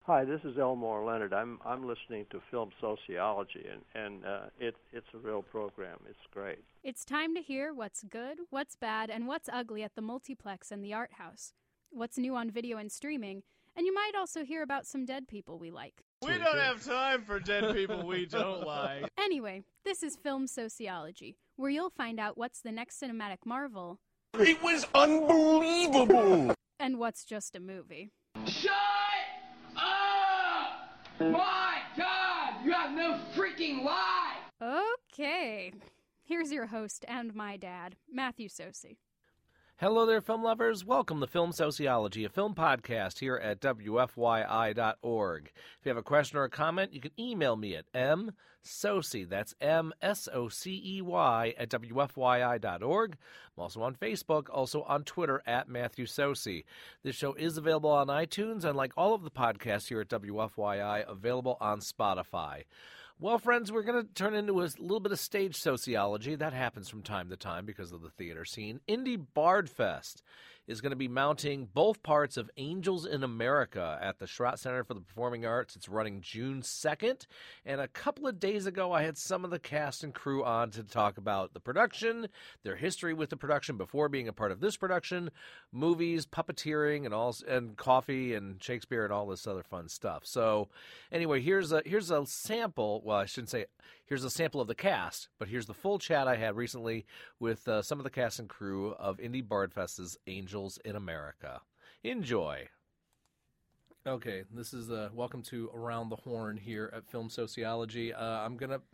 Hi, this is Elmore Leonard. I'm listening to Film Sociology, and it's a real program. It's great. It's time to hear what's good, what's bad, and what's ugly at the multiplex and the art house. What's new on video and streaming, and you might also hear about some dead people we like. We don't have time for dead people we don't like. Anyway, this is Film Sociology, where you'll find out what's the next cinematic marvel. It was unbelievable! And what's just a movie. Shut up! My God, you have no freaking life! Okay, here's your host and my dad, Matthew Sosi. Hello there, film lovers. Welcome to Film Sociology, a film podcast here at WFYI.org. If you have a question or a comment, you can email me at msocey, that's M-S-O-C-E-Y, at WFYI.org. I'm also on Facebook, also on Twitter at Matthew Sosi. This show is available on iTunes, and like all of the podcasts here at WFYI, available on Spotify. Well, friends, we're going to turn into a little bit of stage sociology. That happens from time to time because of the theater scene. Indie Bard Fest is going to be mounting both parts of Angels in America at the Schrott Center for the Performing Arts. It's running June 2nd. And a couple of days ago, I had some of the cast and crew on to talk about the production, their history with the production before being a part of this production, movies, puppeteering, and coffee and Shakespeare and all this other fun stuff. So anyway, here's a sample. Well, I shouldn't say here's a sample of the cast, but here's the full chat I had recently with some of the cast and crew of Indie Bard Fest's Angels in America. Enjoy. Okay, this is welcome to Around the Horn here at Film Sociology. Are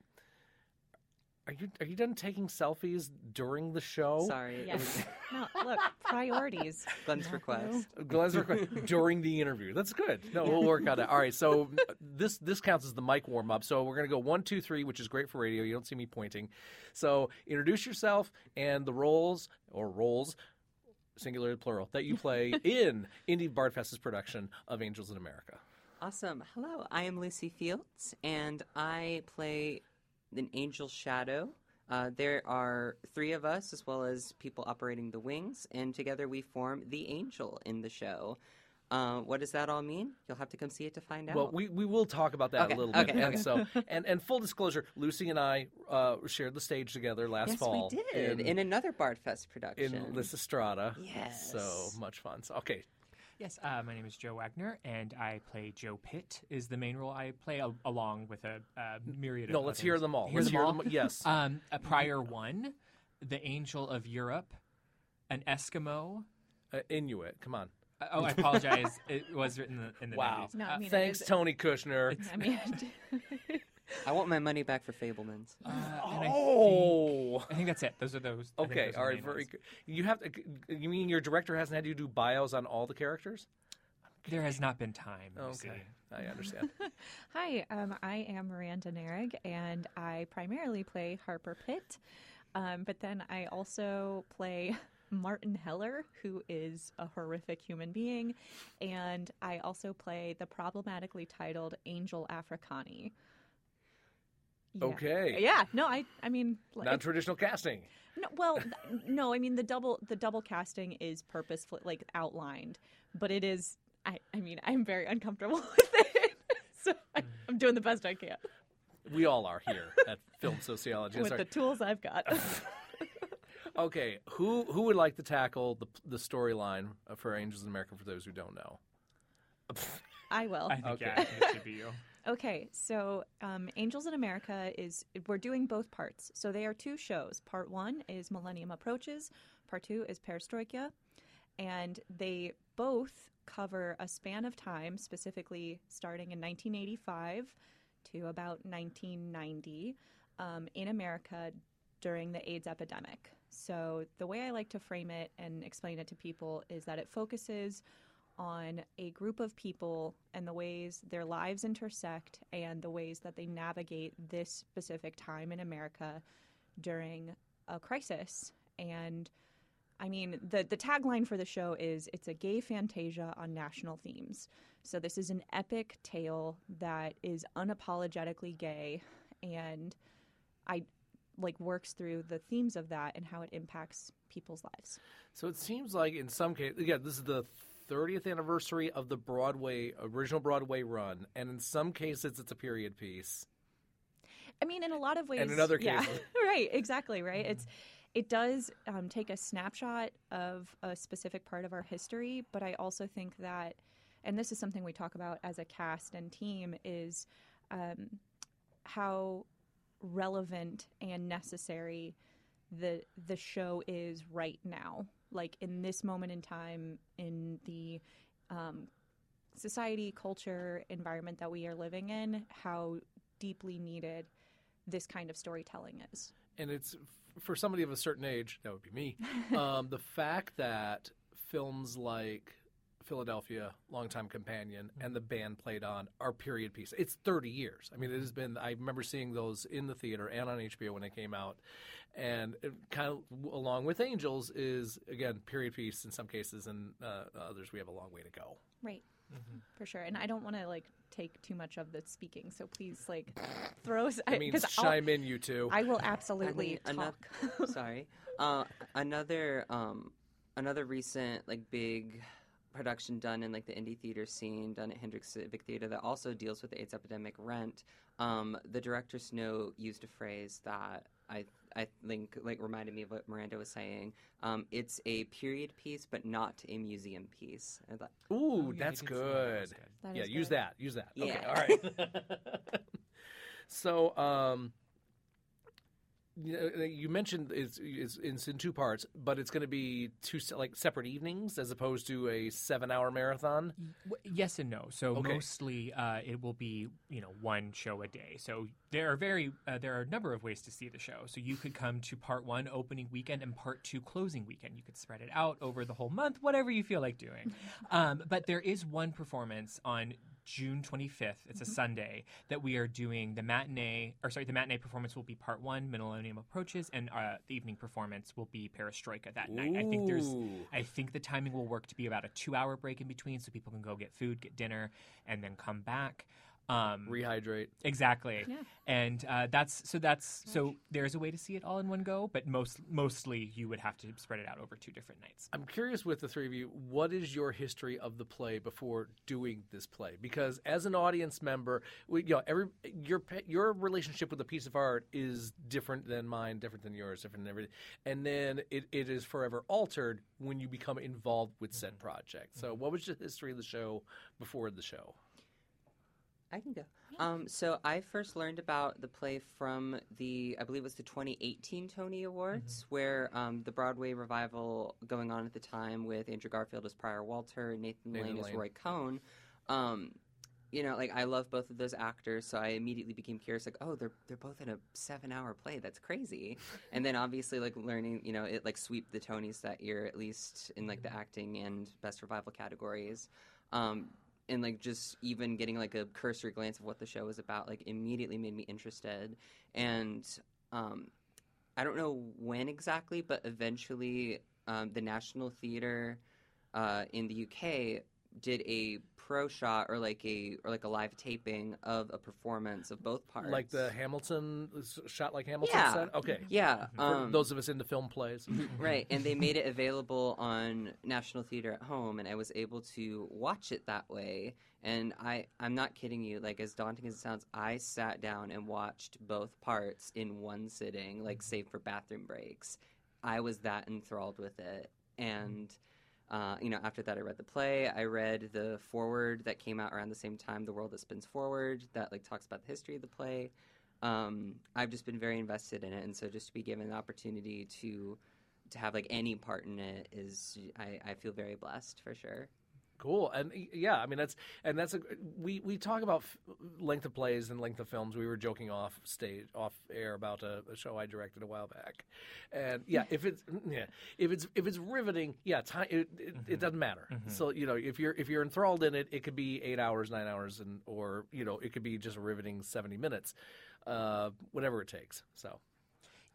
you done taking selfies during the show? Sorry. Yes. No, look, priorities. Glenn's request. During the interview. That's good. No, we'll work on it. All right, so this counts as the mic warm-up. So we're going to go 1, 2, 3, which is great for radio. You don't see me pointing. So introduce yourself and the roles, singular and plural, that you play in Indie Bard Fest's production of Angels in America. Awesome. Hello, I am Lucy Fields, and I play an angel shadow. There are 3 of us, as well as people operating the wings, and together we form the angel in the show. What does that all mean? You'll have to come see it to find out. Well, we will talk about that a little bit. Okay. And so, and full disclosure, Lucy and I shared the stage together last fall. Yes, we did, in another Bard Fest production. In Lysistrata. Yes. So much fun. So, okay. Yes, my name is Joe Wagner, and I play Joe Pitt is the main role I play, along with a myriad of No, let's hear them all. Hear them all? Yes. A prior one, the Angel of Europe, an Eskimo. Inuit, come on. I apologize. It was written in the Wow. 90s. No, I mean, Thanks, Tony Kushner. I want my money back for Fablemans. I think that's it. Those are Okay, all right, very good. You mean your director hasn't had you do bios on all the characters? There has not been time. Okay, I understand. Hi, I am Miranda Narig, and I primarily play Harper Pitt, but then I also play Martin Heller, who is a horrific human being, and I also play the problematically titled Angel Africani. Yeah. Okay. Yeah. No, I mean, Non-traditional casting. No, well, no. I mean, the double casting is purposefully outlined, but it is. I mean, I'm very uncomfortable with it, so I'm doing the best I can. We all are here at Film Sociology. With the tools I've got. Okay, who would like to tackle the storyline for Angels in America for those who don't know? I will. I think, Okay. it should be you. Okay, so Angels in America we're doing both parts. So they are 2 shows. Part 1 is Millennium Approaches. Part 2 is Perestroika. And they both cover a span of time, specifically starting in 1985 to about 1990 in America during the AIDS epidemic. So the way I like to frame it and explain it to people is that it focuses on a group of people and the ways their lives intersect and the ways that they navigate this specific time in America during a crisis. And I mean, the tagline for the show is it's a gay fantasia on national themes. So this is an epic tale that is unapologetically gay, and works through the themes of that and how it impacts people's lives. So it seems like in some cases, again, this is the 30th anniversary of the original Broadway run, and in some cases it's a period piece. I mean, in a lot of ways, and in other cases, right, exactly, right. It does take a snapshot of a specific part of our history, but I also think that, and this is something we talk about as a cast and team, is how relevant and necessary the show is right now. Like in this moment in time, in the society, culture, environment that we are living in, how deeply needed this kind of storytelling is. And it's, for somebody of a certain age, that would be me, the fact that films like Philadelphia, Longtime Companion, and The Band Played On are period pieces. It's 30 years. I mean, it has been, I remember seeing those in the theater and on HBO when they came out. And it kind of, along with Angels, is, again, period piece in some cases, and others we have a long way to go. Right. For sure. And I don't want to, take too much of the speaking, so please, throw... chime in, you two. I will absolutely talk. Sorry. Another recent, big production done in, the indie theater scene, done at Hendricks Civic Theater, that also deals with the AIDS epidemic, Rent. The director's note used a phrase that I think reminded me of what Miranda was saying. It's a period piece, but not a museum piece. I thought, that's good. Use that. Yeah. Okay, all right. So, you mentioned it's in two parts, but it's going to be two separate evenings as opposed to a 7-hour marathon. Yes and no. So mostly it will be one show a day. So there are a number of ways to see the show. So you could come to part 1 opening weekend and part 2 closing weekend. You could spread it out over the whole month, whatever you feel like doing. But there is one performance on June 25th, it's a Sunday, that we are doing the matinee performance will be part 1, Millennium Approaches, and the evening performance will be Perestroika that night. I think the timing will work to be about a 2-hour break in between so people can go get food, get dinner, and then come back. Rehydrate. Exactly. Yeah. And so there's a way to see it all in one go, but mostly you would have to spread it out over 2 different nights. I'm curious with the three of you, what is your history of the play before doing this play? Because as an audience member, your relationship with a piece of art is different than mine, different than yours, different than everything. And then it is forever altered when you become involved with said project. So what was the history of the show before the show? I can go. So I first learned about the play from I believe it was the 2018 Tony Awards, where the Broadway revival going on at the time with Andrew Garfield as Prior Walter, Nathan Lane as Roy Cohn. I love both of those actors, so I immediately became curious, they're both in a 7-hour play. That's crazy. And then obviously, learning, it, sweep the Tonys that year, at least in, the acting and Best Revival categories. And just even getting a cursory glance of what the show was about immediately made me interested. And I don't know when exactly, but eventually the National Theatre in the UK did a pro shot or a live taping of a performance of both parts. Like the Hamilton shot, like Hamilton said? Okay. Yeah. For those of us into film plays. Right. And they made it available on National Theatre at Home, and I was able to watch it that way. And I'm not kidding you, as daunting as it sounds, I sat down and watched both parts in one sitting, save for bathroom breaks. I was that enthralled with it. And after that, I read the play. I read the foreword that came out around the same time, The World That Spins Forward, that talks about the history of the play. I've just been very invested in it, and so just to be given the opportunity to have any part in it is, I feel very blessed for sure. Cool. And we talk about length of plays and length of films. We were joking off air about a show I directed a while back. And if it's riveting, it doesn't matter. Mm-hmm. So, if you're enthralled in it, it could be 8 hours, 9 hours, or it could be just a riveting 70 minutes, whatever it takes. So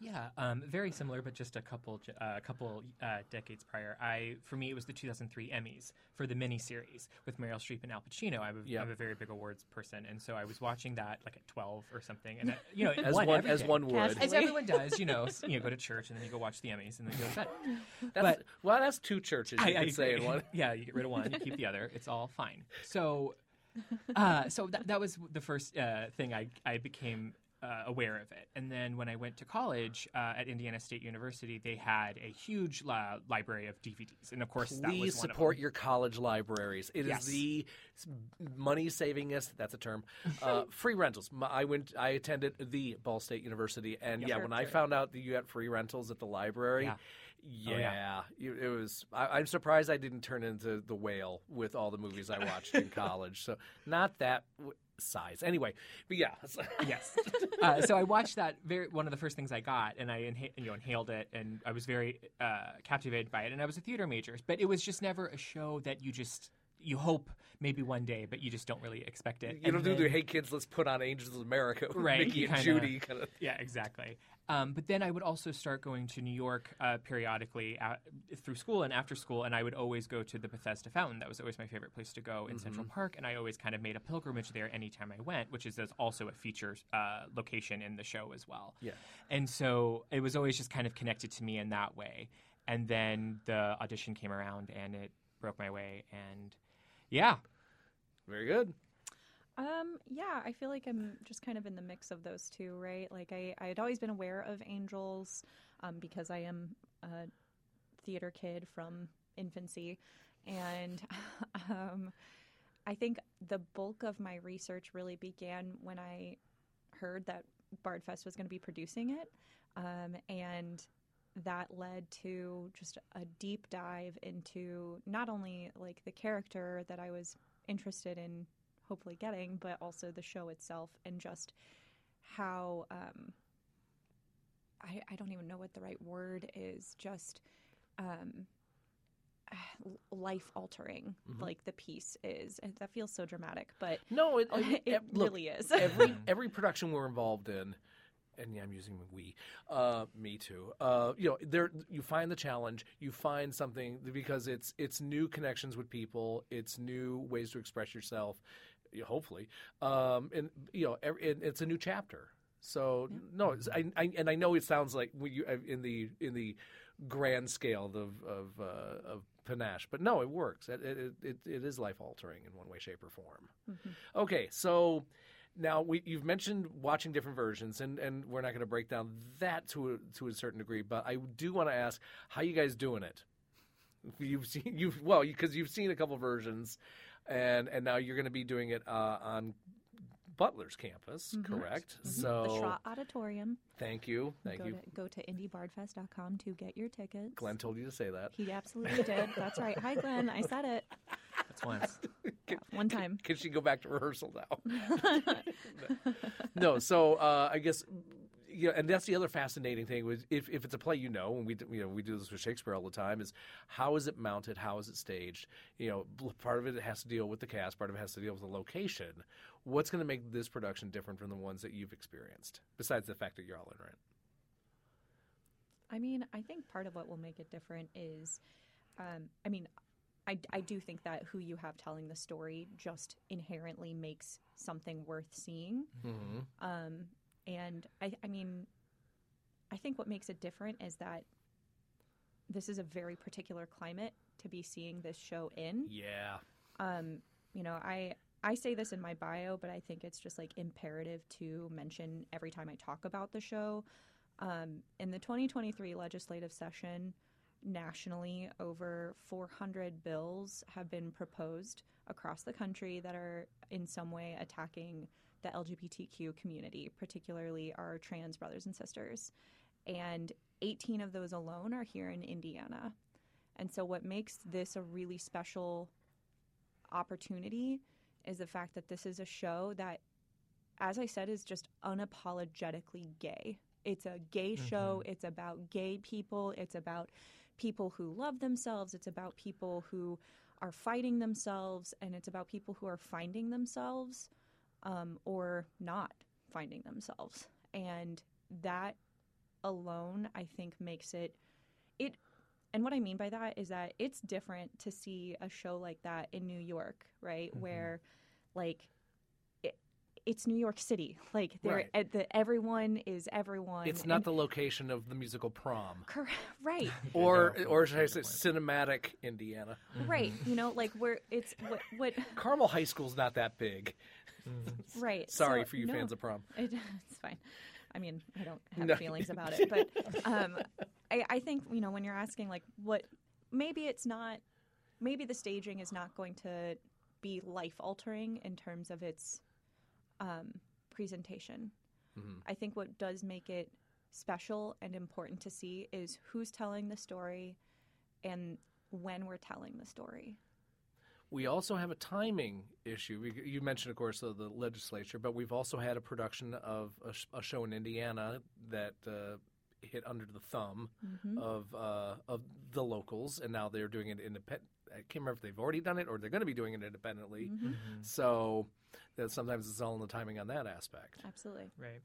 Yeah, very similar, but just a couple decades prior. For me, it was the 2003 Emmys for the miniseries with Meryl Streep and Al Pacino. I'm a very big awards person, and so I was watching that like at 12 or something, and it as one would, as everyone does. Go to church and then you go watch the Emmys and then you go to bed. That's two churches. You could say in one. Yeah, you get rid of one, you keep the other. It's all fine. So that was the first thing I became aware of it. And then when I went to college at Indiana State University, they had a huge library of DVDs. And of course, that was one of them. Please support your college libraries. It is the money-savingest, that's a term, free rentals. I attended the Ball State University, and when I found out that you had free rentals at the library, it was. I'm surprised I didn't turn into the whale with all the movies I watched in college. So not that size. Anyway, but yes. So I watched that. One of the first things I got, and I inhaled it, and I was very captivated by it. And I was a theater major, but it was just never a show that you hope maybe one day, but you just don't really expect it. You don't do the "Hey kids, let's put on Angels of America," right? Mickey and Judy kind of. Yeah, exactly. But then I would also start going to New York periodically through school and after school, and I would always go to the Bethesda Fountain. That was always my favorite place to go in Central Park, and I always kind of made a pilgrimage there anytime I went, which is also a feature location in the show as well. Yeah. And so it was always just kind of connected to me in that way. And then the audition came around, and it broke my way, and yeah. Very good. I feel like I'm just kind of in the mix of those two, right? Like I had always been aware of Angels because I am a theater kid from infancy. And I think the bulk of my research really began when I heard that Bardfest was going to be producing it. And that led to just a deep dive into not only like the character that I was interested in hopefully getting, but also the show itself and just how I don't even know what the right word is, just life altering like the piece is. And that feels so dramatic, but no, it really is. every production we're involved in, and I'm using we, me too. You find the challenge, you find something because it's new connections with people, it's new ways to express yourself, hopefully, and it's a new chapter. So no, I know it sounds like in the grand scale of panache, but no, it works. It is life altering in one way, shape, or form. Okay, so. Now, you've mentioned watching different versions, and we're not going to break down that to a certain degree, but I do want to ask how you guys doing it. Because you've seen a couple versions, and now you're going to be doing it on Butler's campus, correct? So the Schott Auditorium. Thank you. Go to indiebardfest.com to get your tickets. Glenn told you to say that. He absolutely did. That's right. Hi, Glenn. I said it. That's once. One time. Can she go back to rehearsal now? No. So I guess, and that's the other fascinating thing was if it's a play, and we do this with Shakespeare all the time, is how is it mounted? How is it staged? Part of it has to deal with the cast. Part of it has to deal with the location. What's going to make this production different from the ones that you've experienced, besides the fact that you're all in it? I mean, I think part of what will make it different is, I do think that who you have telling the story just inherently makes something worth seeing. And I think what makes it different is that this is a very particular climate to be seeing this show in. Yeah. I say this in my bio, but I think it's just like imperative to mention every time I talk about the show. In the 2023 legislative session, nationally, over 400 bills have been proposed across the country that are in some way attacking the LGBTQ community, particularly our trans brothers and sisters. And 18 of those alone are here in Indiana. And so what makes this a really special opportunity is the fact that this is a show that, as I said, is just unapologetically gay. It's a gay show. It's about gay people. It's about people who love themselves. It's about people who are fighting themselves. And it's about people who are finding themselves or not finding themselves. And that alone, I think, makes it. And what I mean by that is that it's different to see a show like that in New York, right? Where, like, it's New York City. Like, everyone is everyone. It's not the location of the musical Prom. Correct. Right. Or should I say cinematic Indiana. Right. You know, like, where it's what Carmel High School's not that big. Right. Sorry for you fans of Prom. It's fine. I mean, I don't have feelings about it, but I think, you know, when you're asking, like, maybe the staging is not going to be life-altering in terms of its presentation. I think what does make it special and important to see is who's telling the story and when we're telling the story. We also have a timing issue. You mentioned, of course, the legislature, but we've also had a production of a show in Indiana that hit under the thumb of the locals, and now they're doing it independent. I can't remember if they've already done it or they're going to be doing it independently. So that sometimes it's all in the timing on that aspect. Absolutely. Right.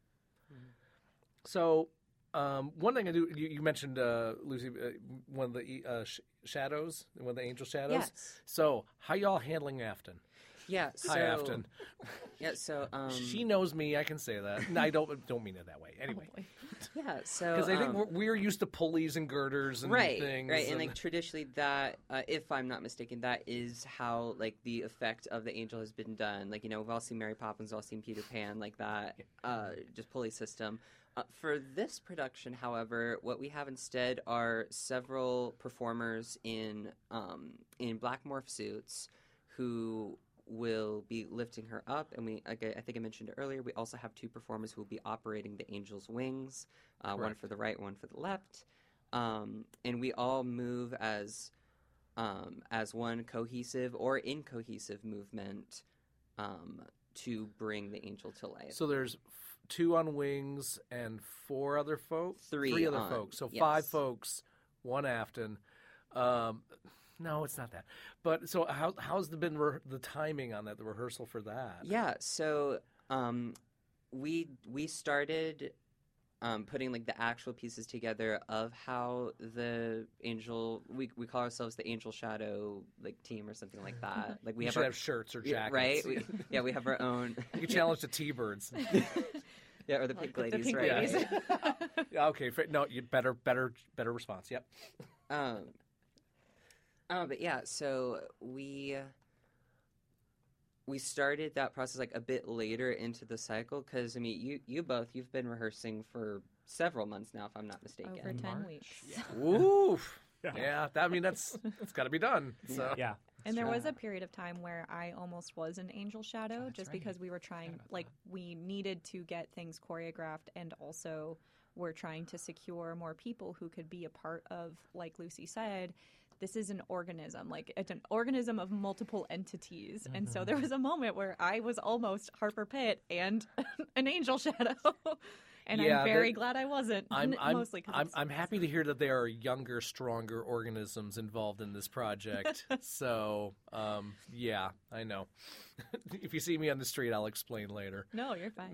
So one thing I do, you mentioned, Lucy, one of the shadows, one of the angel shadows. Yes. So how y'all handling Afton? Yeah. So, Hi, Afton. Yeah. So she knows me. I can say that. No, I don't mean it that way. Anyway. Yeah. So because I think we're used to pulleys and girders and things. Right. And like traditionally, that if I'm not mistaken, that is how like the effect of the angel has been done. Like, you know, we've all seen Mary Poppins, we've all seen Peter Pan, like that. Just pulley system. For this production, however, what we have instead are several performers in black morph suits who will be lifting her up, and I think I mentioned it earlier, we also have two performers who will be operating the angel's wings, one for the right, one for the left, and we all move as one cohesive or incohesive movement to bring the angel to life. So there's 2 on wings and 4 other folks? 3 other folks. So 5 folks, 1 Afton. No, it's not that. But so how's been the timing on that, the rehearsal for that? Yeah, so we started putting like the actual pieces together of how the angel, we call ourselves the Angel Shadow like team or something like that. Like we should have shirts or jackets. Right? We have our own. You can challenge the T-Birds. Yeah, or the pink ladies, the pink right? ladies. Yeah, okay, no, you better response. Yep. But yeah, so we started that process like a bit later into the cycle because I mean, you've been rehearsing for several months now, if I'm not mistaken. Over 10 weeks. Yeah. Oof. Yeah, that's got to be done. So. Yeah. And there was a period of time where I almost was an angel shadow because we were trying, we needed to get things choreographed and also we're trying to secure more people who could be a part of, like Lucy said, this is an organism. Like, it's an organism of multiple entities. Mm-hmm. And so there was a moment where I was almost Harper Pitt and an angel shadow. And I'm very glad I wasn't. Mostly I'm happy to hear that there are younger, stronger organisms involved in this project. So, yeah, I know. If you see me on the street, I'll explain later. No, you're fine.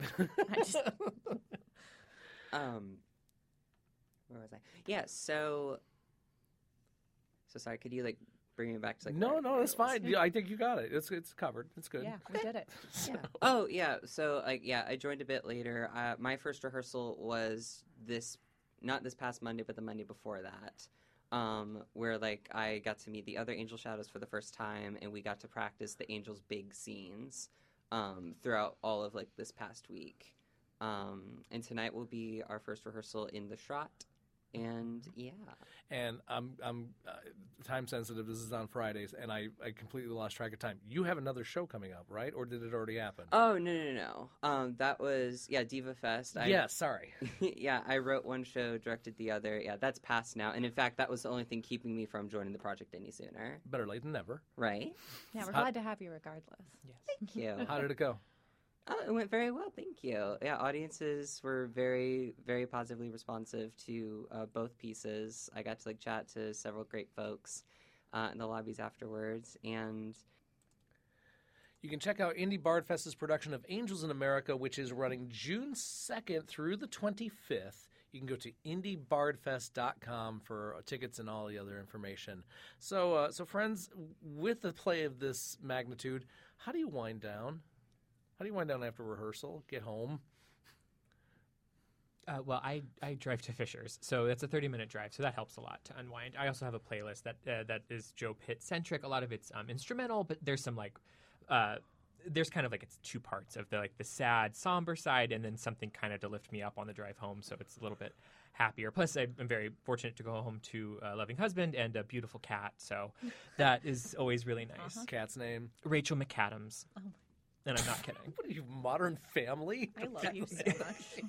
Where was I? Yeah, so sorry, could you bring me back to No, that's fine. Yeah, I think you got it. It's covered. It's good. Yeah, we did it. So. Yeah. Oh yeah. So I joined a bit later. My first rehearsal was not this past Monday, but the Monday before that, where I got to meet the other Angel Shadows for the first time, and we got to practice the Angel's big scenes throughout all of this past week. And tonight will be our first rehearsal in the Schrott. And yeah, and I'm time sensitive. This is on Fridays, and I completely lost track of time. You have another show coming up, right? Or did it already happen? Oh no. That was Diva Fest. Sorry. Yeah, I wrote one show, directed the other. Yeah, that's past now. And in fact, that was the only thing keeping me from joining the project any sooner. Better late than never, right? Yeah, we're glad to have you regardless. Yes. Thank you. How did it go? It went very well, thank you. Yeah, audiences were very, very positively responsive to both pieces. I got to chat to several great folks in the lobbies afterwards, and you can check out Indie Bardfest's production of Angels in America, which is running June 2nd through the 25th. You can go to indiebardfest.com for tickets and all the other information. So, friends, with a play of this magnitude, how do you wind down? How do you wind down after rehearsal? Get home? Well, I drive to Fishers, so it's a 30-minute drive, so that helps a lot to unwind. I also have a playlist that is Joe Pitt-centric. A lot of it's instrumental, but there's some there's kind of like it's two parts of the sad, somber side, and then something kind of to lift me up on the drive home, so it's a little bit happier. Plus, I'm very fortunate to go home to a loving husband and a beautiful cat, so that is always really nice. Cat's name? Rachel McAdams. Oh. And I'm not kidding. What are you, Modern Family? I love you so much.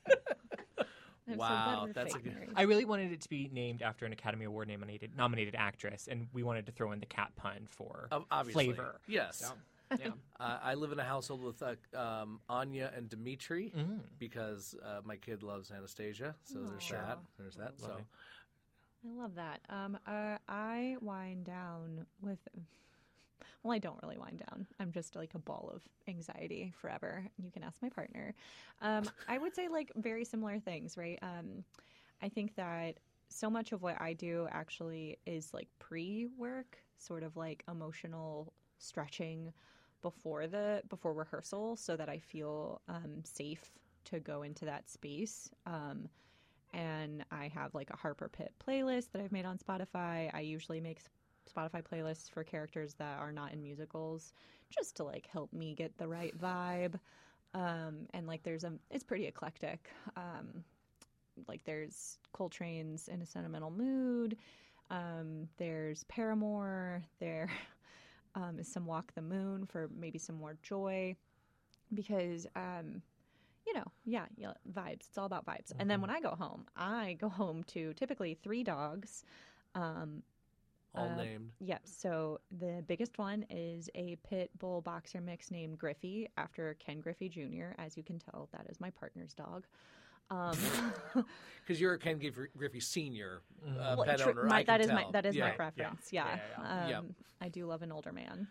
Wow, that's a good. I really wanted it to be named after an Academy Award nominated actress, and we wanted to throw in the cat pun for flavor. Yes. Yeah. I live in a household with Anya and Dimitri because my kid loves Anastasia. So there's that. So I love that. I wind down with. Well, I don't really wind down. I'm just like a ball of anxiety forever. You can ask my partner. I would say very similar things, right? I think that so much of what I do actually is pre-work, sort of emotional stretching before rehearsal, so that I feel safe to go into that space. And I have a Harper Pitt playlist that I've made on Spotify. I usually make Spotify playlists for characters that are not in musicals, just to help me get the right vibe. And it's pretty eclectic. There's Coltrane's In a Sentimental Mood. There's Paramore. There is some Walk the Moon for maybe some more joy, because vibes. It's all about vibes. And then when I go home to typically 3 dogs. All named. Yep. So the biggest one is a pit bull boxer mix named Griffey, after Ken Griffey Jr. As you can tell, that is my partner's dog. Because you're a Ken Griffey Senior pet owner. That is my preference. Yeah. I do love an older man.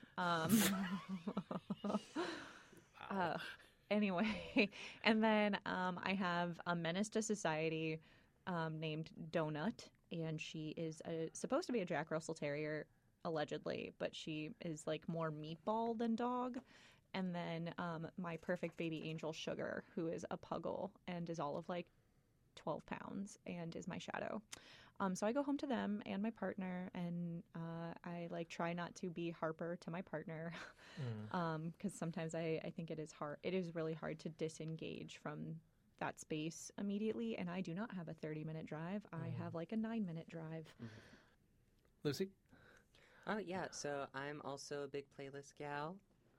Anyway, and then I have a menace to society named Donut. And she is supposed to be a Jack Russell Terrier, allegedly, but she is more meatball than dog. And then my perfect baby angel Sugar, who is a puggle and is all of 12 pounds and is my shadow. So I go home to them and my partner, and I try not to be Harper to my partner, because sometimes I think it is hard. It is really hard to disengage from that space immediately, and I do not have a 30-minute drive. I have a 9-minute drive. Lucy? Oh, yeah. So I'm also a big playlist gal.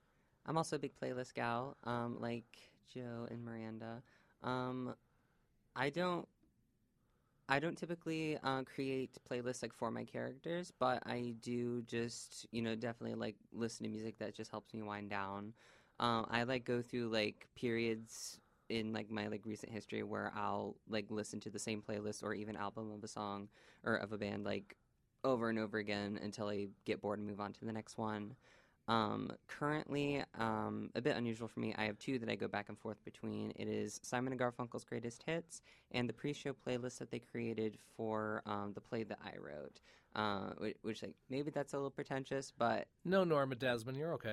Like Joe and Miranda. I don't typically create playlists for my characters, but I do just definitely listen to music that just helps me wind down. I go through periods in my recent history where I'll listen to the same playlist or even album of a song or of a band over and over again until I get bored and move on to the next one. Currently, a bit unusual for me, I have 2 that I go back and forth between. It is Simon & Garfunkel's Greatest Hits and the pre-show playlist that they created for the play that I wrote. Which maybe that's a little pretentious, but no, Norma Desmond, you're okay.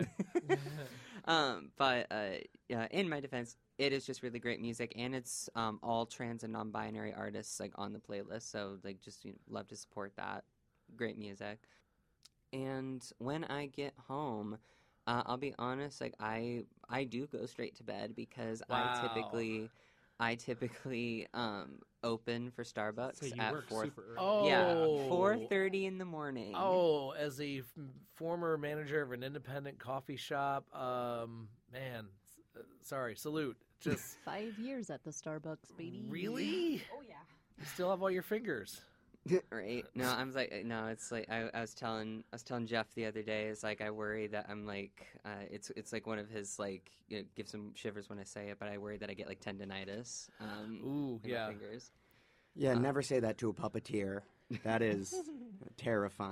But in my defense, it is just really great music, and it's all trans and non-binary artists on the playlist. So just love to support that. Great music. And when I get home, I'll be honest, I do go straight to bed because wow. I typically open for Starbucks so you at work 4. Super early. Oh. Yeah, 4:30 in the morning. Oh, as a former manager of an independent coffee shop, sorry, salute. Just 5 years at the Starbucks, baby. Really? Oh yeah. You still have all your fingers. Right? No, I'm no. It's I was telling Jeff the other day. It's I worry that I'm it's one of his gives him shivers when I say it, but I worry that I get tendinitis. Ooh, in my fingers. Yeah, never say that to a puppeteer. That is terrifying.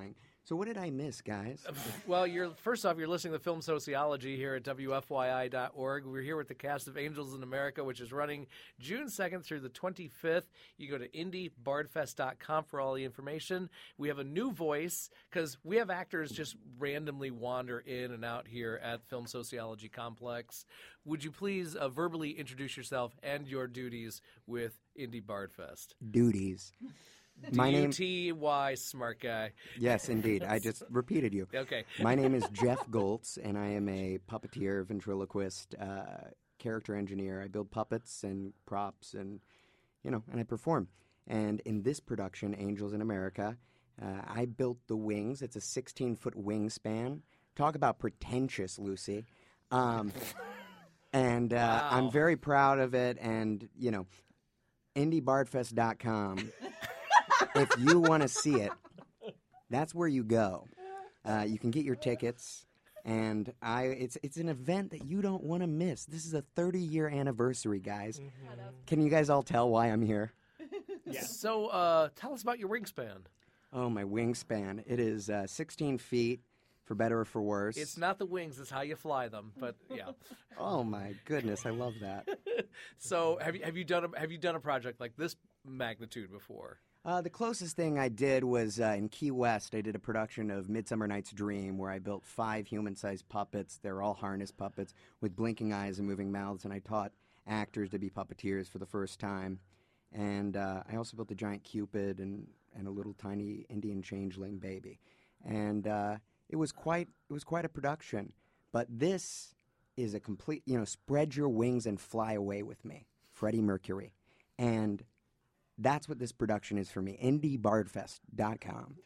So what did I miss, guys? Well, first off, you're listening to Film Sociology here at WFYI.org. We're here with the cast of Angels in America, which is running June 2nd through the 25th. You go to IndieBardFest.com for all the information. We have a new voice because we have actors just randomly wander in and out here at Film Sociology Complex. Would you please verbally introduce yourself and your duties with Indie Bard Fest? Duties. My name D-U-T-Y, smart guy. Yes, indeed. I just repeated you. Okay. My name is Jeff Goltz, and I am a puppeteer, ventriloquist, character engineer. I build puppets and props, and and I perform. And in this production, Angels in America, I built the wings. It's a 16-foot wingspan. Talk about pretentious, Lucy. And wow. I'm very proud of it. And IndieBardFest.com. If you want to see it, that's where you go. You can get your tickets, and it's an event that you don't want to miss. This is a 30-year anniversary, guys. Mm-hmm. Can you guys all tell why I'm here? Yeah. So tell us about your wingspan. Oh, my wingspan. It is 16 feet, for better or for worse. It's not the wings, it's how you fly them, but yeah. Oh, my goodness, I love that. So have you done a project like this magnitude before? The closest thing I did was in Key West. I did a production of Midsummer Night's Dream where I built 5 human-sized puppets. They're all harness puppets with blinking eyes and moving mouths, and I taught actors to be puppeteers for the first time. And I also built a giant Cupid and a little tiny Indian changeling baby. And it was quite a production. But this is a complete, spread your wings and fly away with me, Freddie Mercury. And that's what this production is for me. IndieBardFest.com.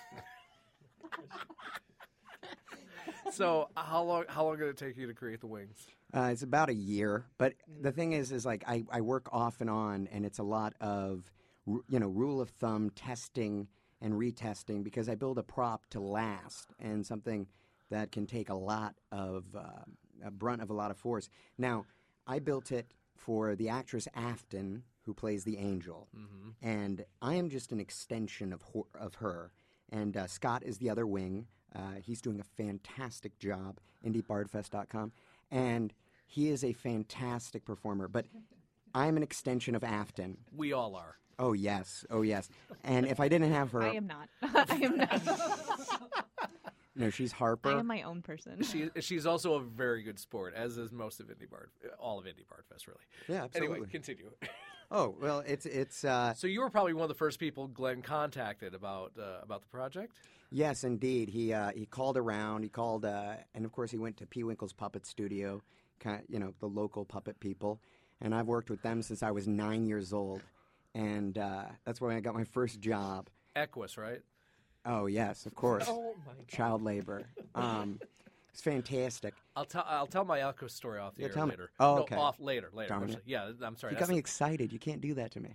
So how long did it take you to create the wings? It's about a year. But the thing is like I work off and on, and it's a lot of, rule of thumb testing and retesting because I build a prop to last and something that can take a lot of a brunt of a lot of force. Now, I built it for the actress Afton, who plays the angel, and I am just an extension of her. And Scott is the other wing. He's doing a fantastic job, IndieBardFest.com, and he is a fantastic performer. But I'm an extension of Afton. We all are. Oh, yes. Oh, yes. And if I didn't have her... I am not. I am not. No, she's Harper. I am my own person. She's also a very good sport, as is most of all of Indie Bard Fest, really. Yeah, absolutely. Anyway, continue. Oh, well, it's So you were probably one of the first people Glenn contacted about the project? Yes, indeed. He called around. He called, and of course he went to P. Winkle's Puppet Studio, the local puppet people. And I've worked with them since I was 9 years old. And that's when I got my first job. Equus, right? Oh, yes, of course. Oh, my God. Child labor. It's fantastic. I'll tell my Equus story off the air later. Oh, okay. No, off later. Darn it. Yeah, I'm sorry. You got me excited. You can't do that to me.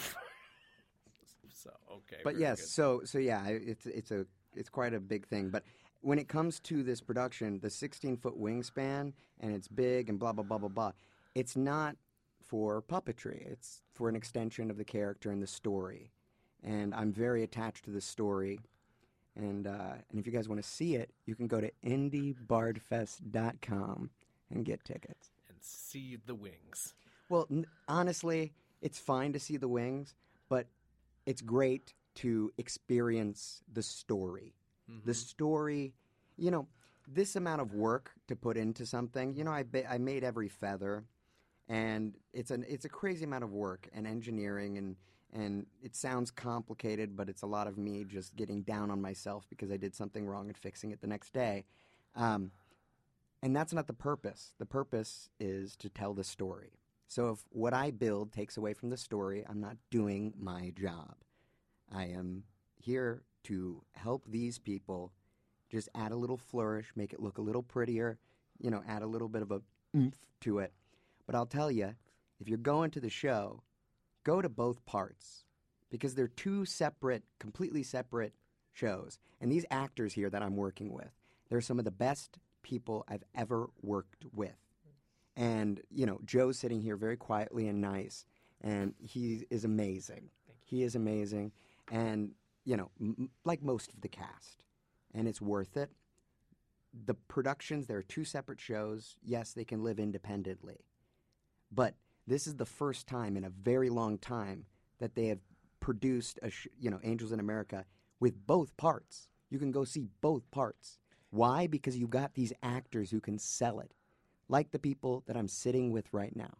So, okay. But yes, good. so yeah, it's quite a big thing. But when it comes to this production, the 16-foot wingspan, and it's big and blah, blah, blah, blah, blah, it's not for puppetry. It's for an extension of the character and the story. And I'm very attached to the story. And if you guys want to see it, you can go to IndieBardFest.com and get tickets. And see the wings. Well, honestly, it's fine to see the wings, but it's great to experience the story. Mm-hmm. The story, this amount of work to put into something. I made every feather, and it's a crazy amount of work and engineering and it sounds complicated, but it's a lot of me just getting down on myself because I did something wrong and fixing it the next day. And that's not the purpose. The purpose is to tell the story. So if what I build takes away from the story, I'm not doing my job. I am here to help these people just add a little flourish, make it look a little prettier, add a little bit of a oomph to it. But I'll tell you, if you're going to the show, go to both parts because they're two completely separate shows. And these actors here that I'm working with, they're some of the best people I've ever worked with. And, Joe's sitting here very quietly and nice, and he is amazing. He is amazing. And, like most of the cast, and it's worth it. The productions, there are 2 separate shows. Yes, they can live independently. But this is the first time in a very long time that they have produced Angels in America with both parts. You can go see both parts. Why? Because you've got these actors who can sell it, like the people that I'm sitting with right now.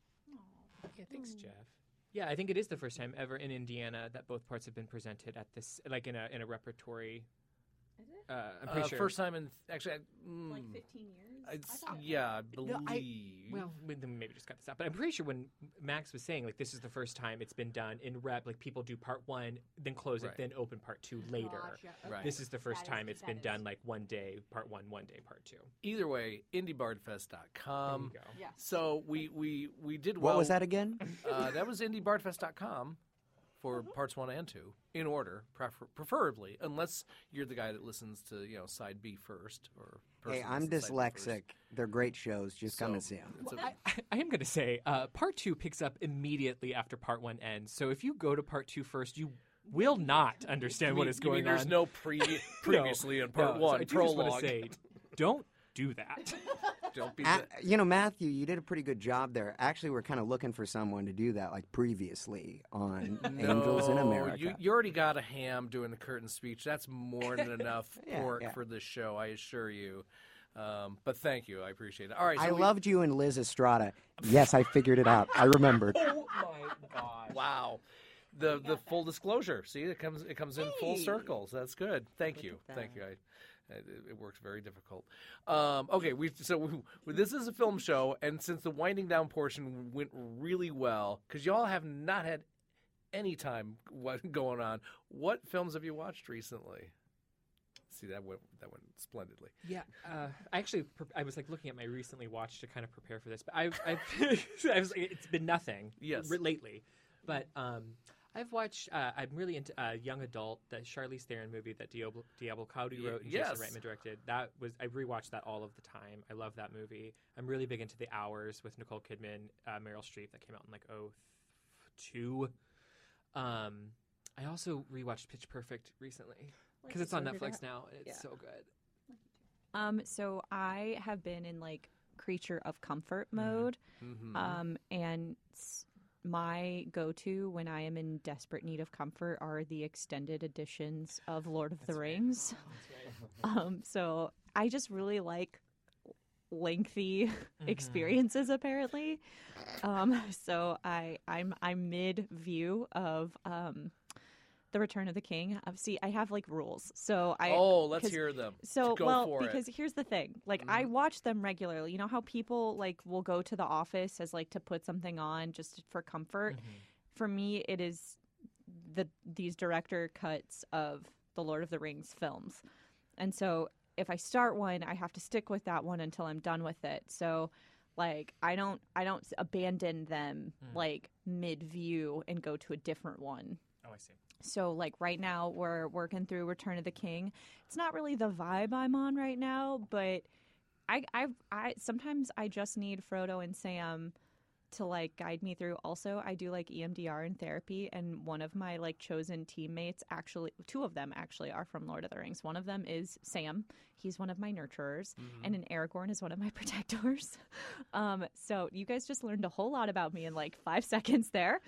Yeah, thanks, Jeff. Yeah, I think it is the first time ever in Indiana that both parts have been presented at this, like in a repertory. Is it? I'm pretty sure. First time in actually, like 15 years? I believe. Well, then maybe just cut this out. But I'm pretty sure when Max was saying, like, this is the first time it's been done in rep, like, people do part 1, then close it, then open part 2 later. Gotcha. Okay. Right. This is the first time it's been done, like, one day, part 1, one day, part 2. Either way, IndieBardFest.com. There you go. Yes. So we did well. What was that again? That was IndieBardFest.com for parts 1 and 2 in order, preferably, unless you're the guy that listens to side B first or. Hey, I'm dyslexic. They're great shows. Just come and see them. I am going to say, part 2 picks up immediately after part 1 ends. So if you go to part 2 first, you will not understand what is going on. There's no previously in part 1 so I prologue. just want to say, don't do that. Don't be. Matthew, you did a pretty good job there. Actually, we're kind of looking for someone to do that, like previously on Angels in America. You already got a ham doing the curtain speech. That's more than enough pork for this show, I assure you. But thank you. I appreciate it. All right. So I loved you and Liz Estrada. Yes, I figured it out. I remembered. Oh, my gosh. Wow. The full disclosure. See, it comes in full circles. That's good. Thank you. Thank you. It works very difficult. Okay, this is a film show, and since the winding down portion went really well, because y'all have not had any time going on, what films have you watched recently? See, that went splendidly. Yeah, I was like looking at my recently watched to kind of prepare for this, but I was like, it's been nothing. Yes. Lately, but I've watched. I'm really into Young Adult, the Charlize Theron movie that Diablo Cody wrote and Jason Reitman directed. I rewatched that all of the time. I love that movie. I'm really big into The Hours with Nicole Kidman, Meryl Streep, that came out in like 2002. I also rewatched Pitch Perfect recently because it's on Netflix now and it's so good. So I have been in like creature of comfort mode, and my go-to when I am in desperate need of comfort are the extended editions of Lord of the Rings. So I just really like lengthy experiences, apparently. So I'm mid-view of The Return of the King. See, I have like rules. So let's hear them. So go for because here's the thing. Like I watch them regularly. You know how people like will go to the office as like to put something on just for comfort? For me, it is these director cuts of the Lord of the Rings films. And so if I start one, I have to stick with that one until I'm done with it. So like I don't abandon them like mid-view and go to a different one. Oh, I see. So, like, right now, we're working through Return of the King. It's not really the vibe I'm on right now, but I sometimes I just need Frodo and Sam to, like, guide me through. Also, I do, like, EMDR in therapy, and one of my, like, chosen teammates, actually, 2 of them, actually, are from Lord of the Rings. One of them is Sam. He's one of my nurturers, and an Aragorn is one of my protectors. So, you guys just learned a whole lot about me in, like, 5 seconds there.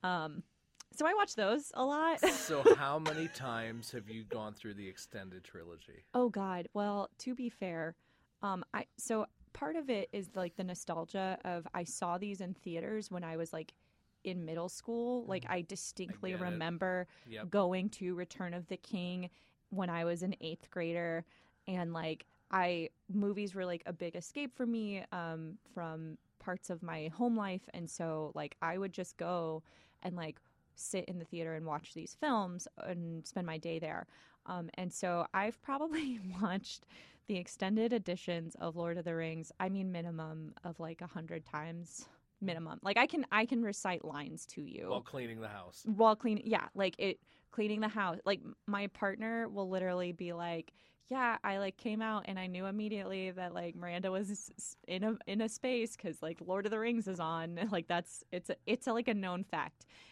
So I watch those a lot. So how many times have you gone through the extended trilogy? Oh, God. Well, to be fair, so part of it is like the nostalgia of I saw these in theaters when I was like in middle school. Like I distinctly remember going to Return of the King when I was an 8th grader. And like movies were like a big escape for me from parts of my home life. And so like I would just go and like sit in the theater and watch these films and spend my day there. And so I've probably watched the extended editions of Lord of the Rings, I mean minimum of like 100 times. Minimum. Like I can recite lines to you. While cleaning the house. Cleaning the house. Like my partner will literally be like, yeah, I like came out and I knew immediately that like Miranda was in a space because like Lord of the Rings is on. Like it's like a known fact.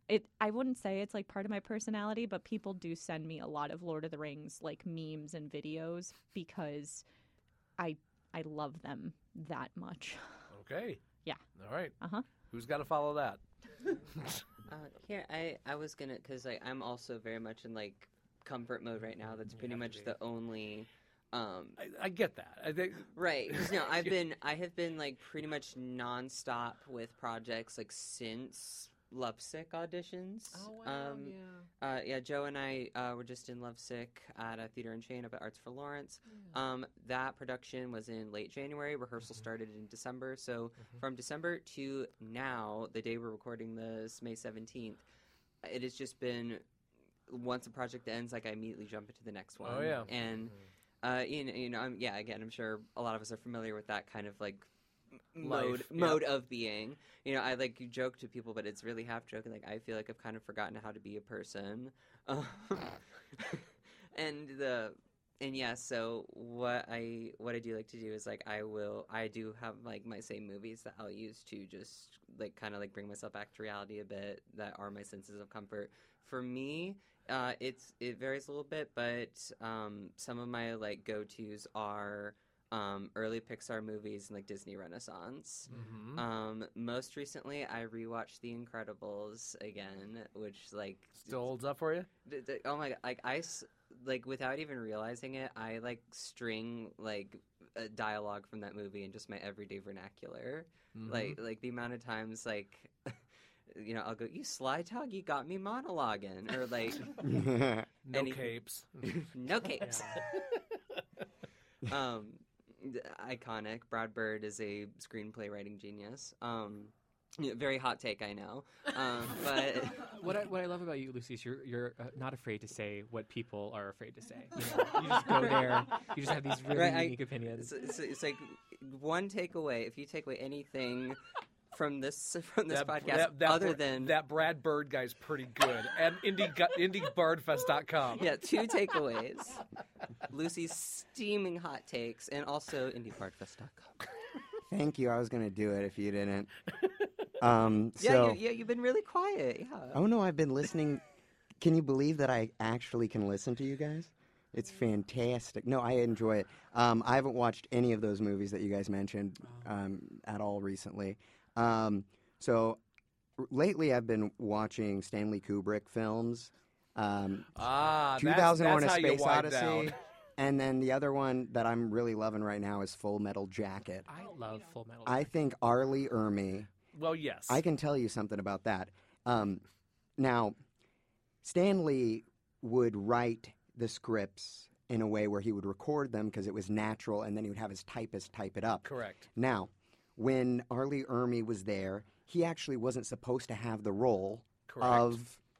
I wouldn't say it's like part of my personality, but people do send me a lot of Lord of the Rings like memes and videos because I love them that much. Okay. Yeah. All right. Uh-huh. Who's got to follow that? Here, I was gonna, because I'm also very much in like comfort mode right now. That's pretty much the only. I get that. I think right. 'Cause, I have been like pretty much nonstop with projects like since Lovesick auditions. Oh wow! Yeah, Joe and I were just in Lovesick at a Theater and Chain up at Arts for Lawrence. Yeah. That production was in late January. Rehearsal started in December. So from December to now, the day we're recording this, May 17th, it has just been once a project ends, like I immediately jump into the next one. Oh yeah, and again, I'm sure a lot of us are familiar with that kind of like mode of being. I like joke to people, but it's really half joking. Like I feel like I've kind of forgotten how to be a person. So what I do like to do is like I do have like my same movies that I'll use to just like kind of like bring myself back to reality a bit, that are my senses of comfort. For me, it varies a little bit, but some of my like go-tos are early Pixar movies and like Disney Renaissance. Mm-hmm. Most recently, I rewatched The Incredibles again, which like still holds up for you. Oh my god! Like without even realizing it, I like string like a dialogue from that movie in just my everyday vernacular. Mm-hmm. Like the amount of times like. I'll go, you sly dog, you got me monologuing, or like no capes. No capes. Iconic. Brad Bird is a screenplay writing genius. Very hot take, I know. But what I love about you, Lucy, is you're not afraid to say what people are afraid to say. You just go there. You just have these really unique opinions. It's like one takeaway. If you take away anything from this podcast, other than that Brad Bird guy's pretty good, and IndieBardFest.com. Yeah, 2 takeaways: Lucy's steaming hot takes, and also IndieBardFest.com. Thank you. I was going to do it if you didn't. You've been really quiet. Yeah. Oh no, I've been listening. Can you believe that I actually can listen to you guys? It's fantastic. No, I enjoy it. I haven't watched any of those movies that you guys mentioned at all recently. Lately I've been watching Stanley Kubrick films. 2001: A Space Odyssey. And then the other one that I'm really loving right now is Full Metal Jacket. I love Full Metal Jacket. I think R. Lee Ermey. Well, yes. I can tell you something about that. Now, Stanley would write the scripts in a way where he would record them because it was natural, and then he would have his typist type it up. Correct. Now, when R. Lee Ermey was there, he actually wasn't supposed to have the role of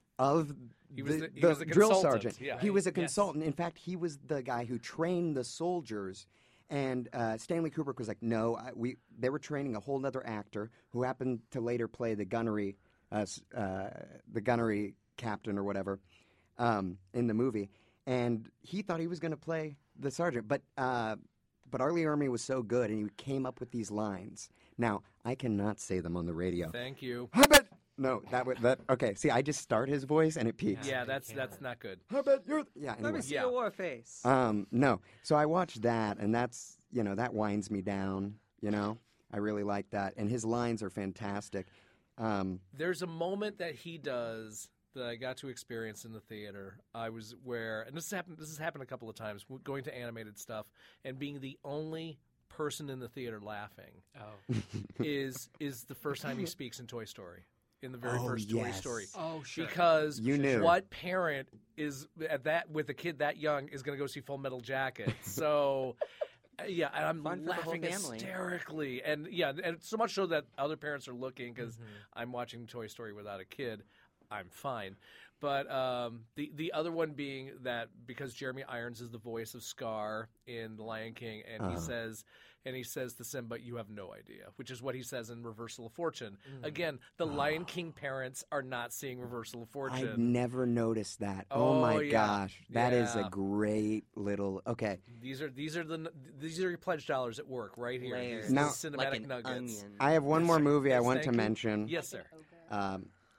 the drill sergeant. Yeah. He was a consultant. Yes. In fact, he was the guy who trained the soldiers. And Stanley Kubrick was like, no, they were training a whole other actor who happened to later play the gunnery captain or whatever in the movie. And he thought he was going to play the sergeant. But R. Lee Ermey was so good, and he came up with these lines. Now, I cannot say them on the radio. Thank you. No, okay. See, I just start his voice and it peaks. Yeah, that's not good. How about your? Yeah. Anyway. Let me see your war face. No. So I watched that, and that's that winds me down. I really like that, and his lines are fantastic. There's a moment that he does that I got to experience in the theater. And this has happened a couple of times, going to animated stuff and being the only person in the theater laughing. Is the first time he speaks in Toy Story. In the very first Toy Story. Oh, sure. Because you knew. What parent is at that with a kid that young is going to go see Full Metal Jacket? So, yeah, and I'm laughing hysterically, and so much so that other parents are looking because I'm watching Toy Story without a kid. I'm fine. But the other one being that because Jeremy Irons is the voice of Scar in The Lion King, and he says to Simba, "You have no idea," which is what he says in Reversal of Fortune. Again, the Lion King parents are not seeing Reversal of Fortune. I've never noticed that. Oh my gosh, that is a great little. Okay, these are your pledge dollars at work right here. Layers. Now, cinematic like nuggets. Onion. I have one more movie I want to mention. Yes, sir.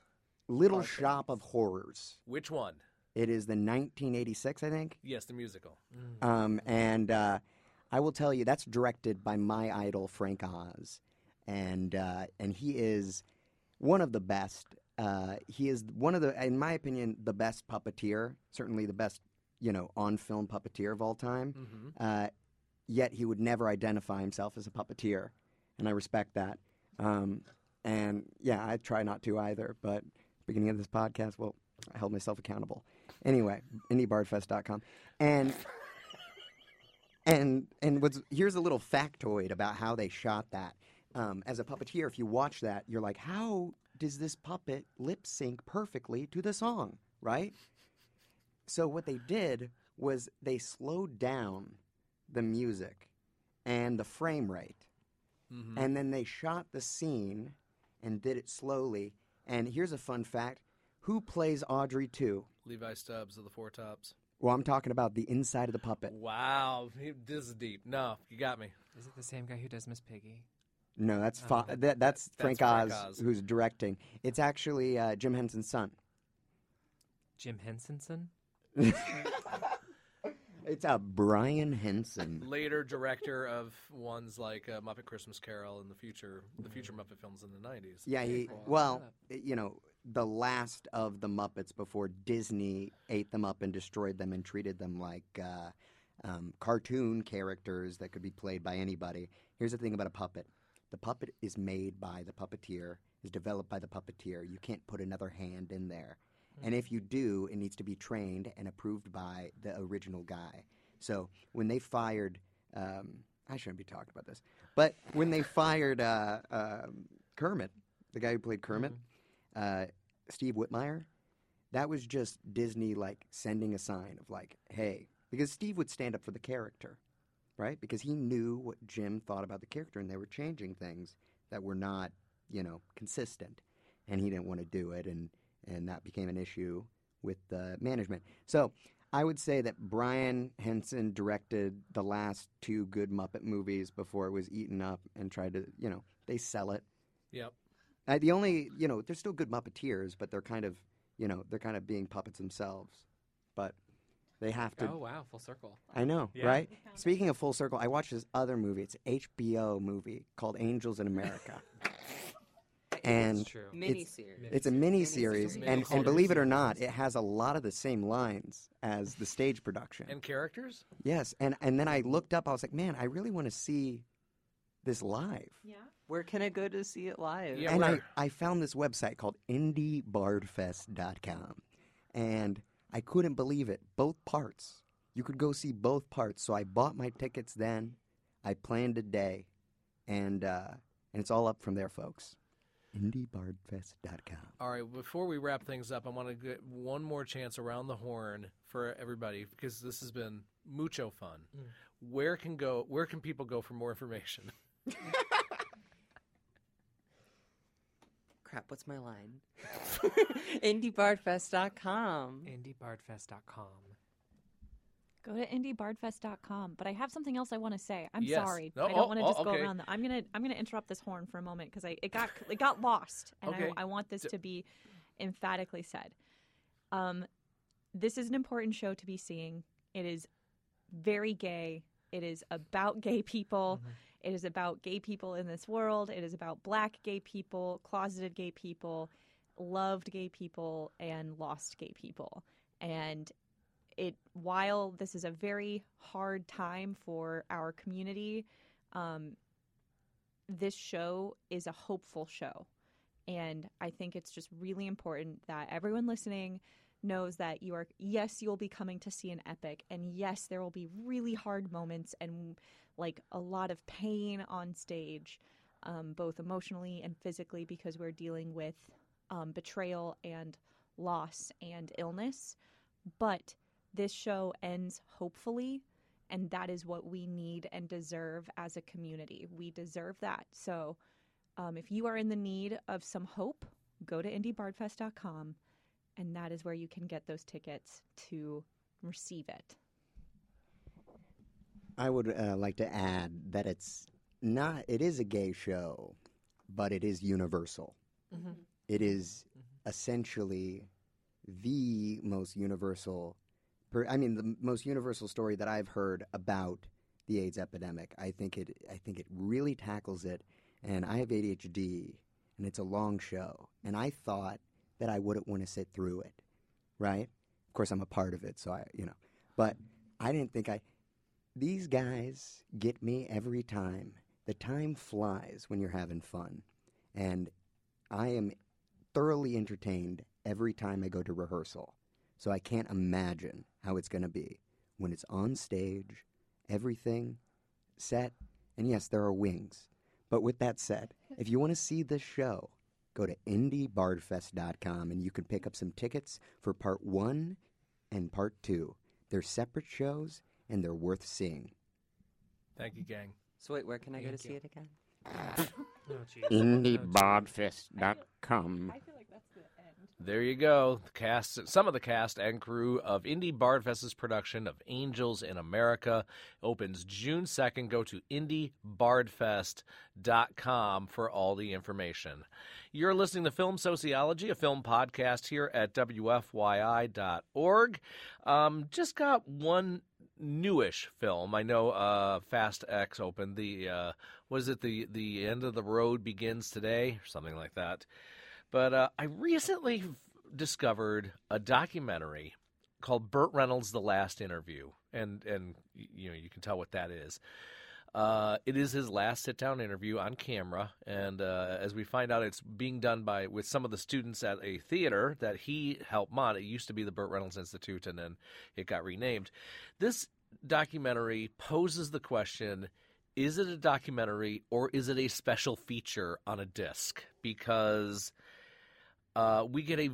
Little Shop of Horrors. Which one? It is the 1986, I think. Yes, the musical. And I will tell you, that's directed by my idol, Frank Oz. And he is one of the best. He is one of the, in my opinion, the best puppeteer, certainly the best, on-film puppeteer of all time. Yet he would never identify himself as a puppeteer, and I respect that. And yeah, I try not to either, but beginning of this podcast, well, I held myself accountable. Anyway, IndieBardFest.com. And here's a little factoid about how they shot that. As a puppeteer, if you watch that, you're like, how does this puppet lip sync perfectly to the song, right? So what they did was they slowed down the music and the frame rate. And then they shot the scene and did it slowly. And here's a fun fact. Who plays Audrey 2? Levi Stubbs of the Four Tops. Well, I'm talking about the inside of the puppet. Wow. This is deep. No, you got me. Is it the same guy who does Miss Piggy? No, that's Frank Oz, who's directing. It's actually Jim Henson's son. Jim Hensonson? It's Brian Henson. Later director of ones like Muppet Christmas Carol and the future Muppet films in the 90s. Yeah, the last of the Muppets before Disney ate them up and destroyed them and treated them like cartoon characters that could be played by anybody. Here's the thing about a puppet. The puppet is made by the puppeteer, is developed by the puppeteer. You can't put another hand in there. And if you do, it needs to be trained and approved by the original guy. So when they fired, I shouldn't be talking about this, but when they fired Kermit, the guy who played Kermit, Steve Whitmire, that was just Disney sending a sign of hey, because Steve would stand up for the character, right? Because he knew what Jim thought about the character, and they were changing things that were not, consistent, and he didn't want to do it, and that became an issue with the management. So I would say that Brian Henson directed the last two good Muppet movies before it was eaten up and tried to, they sell it. Yep. The only, they're still good Muppeteers, but they're kind of, they're kind of being puppets themselves. But they have to. Oh, wow, full circle. I know, right? Speaking of full circle, I watched this other movie. It's an HBO movie called Angels in America. And it's a mini-series, and believe it or not, it has a lot of the same lines as the stage production. And characters? Yes, and then I looked up, I was like, man, I really want to see this live. Yeah. Where can I go to see it live? Yeah, and I found this website called IndieBardFest.com, and I couldn't believe it. Both parts. You could go see both parts, so I bought my tickets then, I planned a day, and it's all up from there, folks. IndieBardFest.com. All right, before we wrap things up, I want to get one more chance around the horn for everybody because this has been mucho fun. Where can people go for more information? Crap, what's my line? IndieBardFest.com. IndieBardFest.com. Go to IndieBardFest.com. But I have something else I want to say. I'm Yes. sorry. No, I don't want to just go okay. around. I'm gonna interrupt this horn for a moment because it got lost, and Okay. I want this to be emphatically said. This is an important show to be seeing. It is very gay. It is about gay people. It is about gay people in this world. It is about black gay people, closeted gay people, loved gay people, and lost gay people. And while this is a very hard time for our community, this show is a hopeful show. And I think it's just really important that everyone listening knows that yes, you'll be coming to see an epic, and yes, there will be really hard moments and a lot of pain on stage, both emotionally and physically, because we're dealing with betrayal and loss and illness. But this show ends hopefully, and that is what we need and deserve as a community. We deserve that. So if you are in the need of some hope, go to IndieBardFest.com, and that is where you can get those tickets to receive it. I would like to add that it is a gay show, but it is universal. It is essentially the most universal, the most universal story that I've heard about the AIDS epidemic. I think it really tackles it. And I have ADHD, and it's a long show. And I thought that I wouldn't want to sit through it, right? Of course, I'm a part of it, so but I didn't think these guys get me every time. The time flies when you're having fun. And I am thoroughly entertained every time I go to rehearsal. So I can't imagine how it's going to be when it's on stage, everything set, and yes, there are wings. But with that said, if you want to see this show, go to IndieBardFest.com and you can pick up some tickets for Part 1 and Part 2. They're separate shows, and they're worth seeing. Thank you, gang. So wait, where can I go to see it again? IndieBardFest.com. I feel like that's the end. There you go. Some of the cast and crew of Indie Bardfest's production of Angels in America opens June 2nd. Go to IndieBardFest.com for all the information. You're listening to Film Sociology, a film podcast here at WFYI.org. Just got one newish film. I know Fast X opened. The End of the Road Begins Today, or something like that. But I recently discovered a documentary called Burt Reynolds: The Last Interview, and you can tell what that is. It is his last sit-down interview on camera, and as we find out, it's being done with some of the students at a theater that he helped mod. It used to be the Burt Reynolds Institute, and then it got renamed. This documentary poses the question, is it a documentary or is it a special feature on a disc? Because we get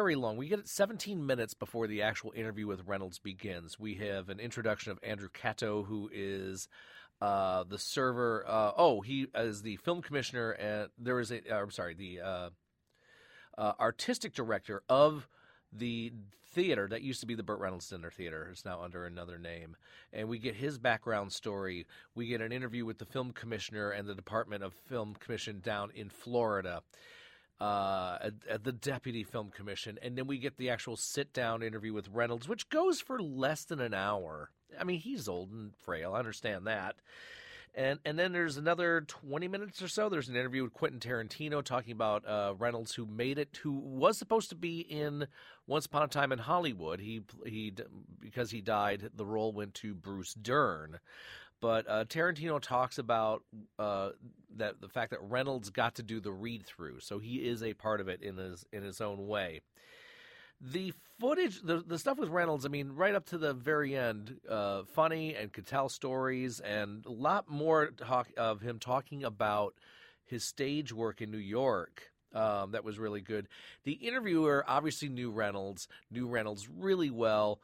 17 minutes before the actual interview with Reynolds begins. We have an introduction of Andrew Cato, who is the server. He is the film commissioner, and there is the artistic director of the theater that used to be the Burt Reynolds Dinner Theater. It's now under another name. And we get his background story. We get an interview with the film commissioner and the Department of Film Commission down in Florida, at the Deputy Film Commission. And then we get the actual sit-down interview with Reynolds, which goes for less than an hour. I mean, he's old and frail. I understand that. And then there's another 20 minutes or so. There's an interview with Quentin Tarantino talking about Reynolds, who was supposed to be in Once Upon a Time in Hollywood. Because he died, the role went to Bruce Dern. But Tarantino talks about that the fact that Reynolds got to do the read-through, so he is a part of it in his own way. The footage, the stuff with Reynolds, I mean, right up to the very end, funny and could tell stories, and a lot more talk of him talking about his stage work in New York. That was really good. The interviewer obviously knew Reynolds really well.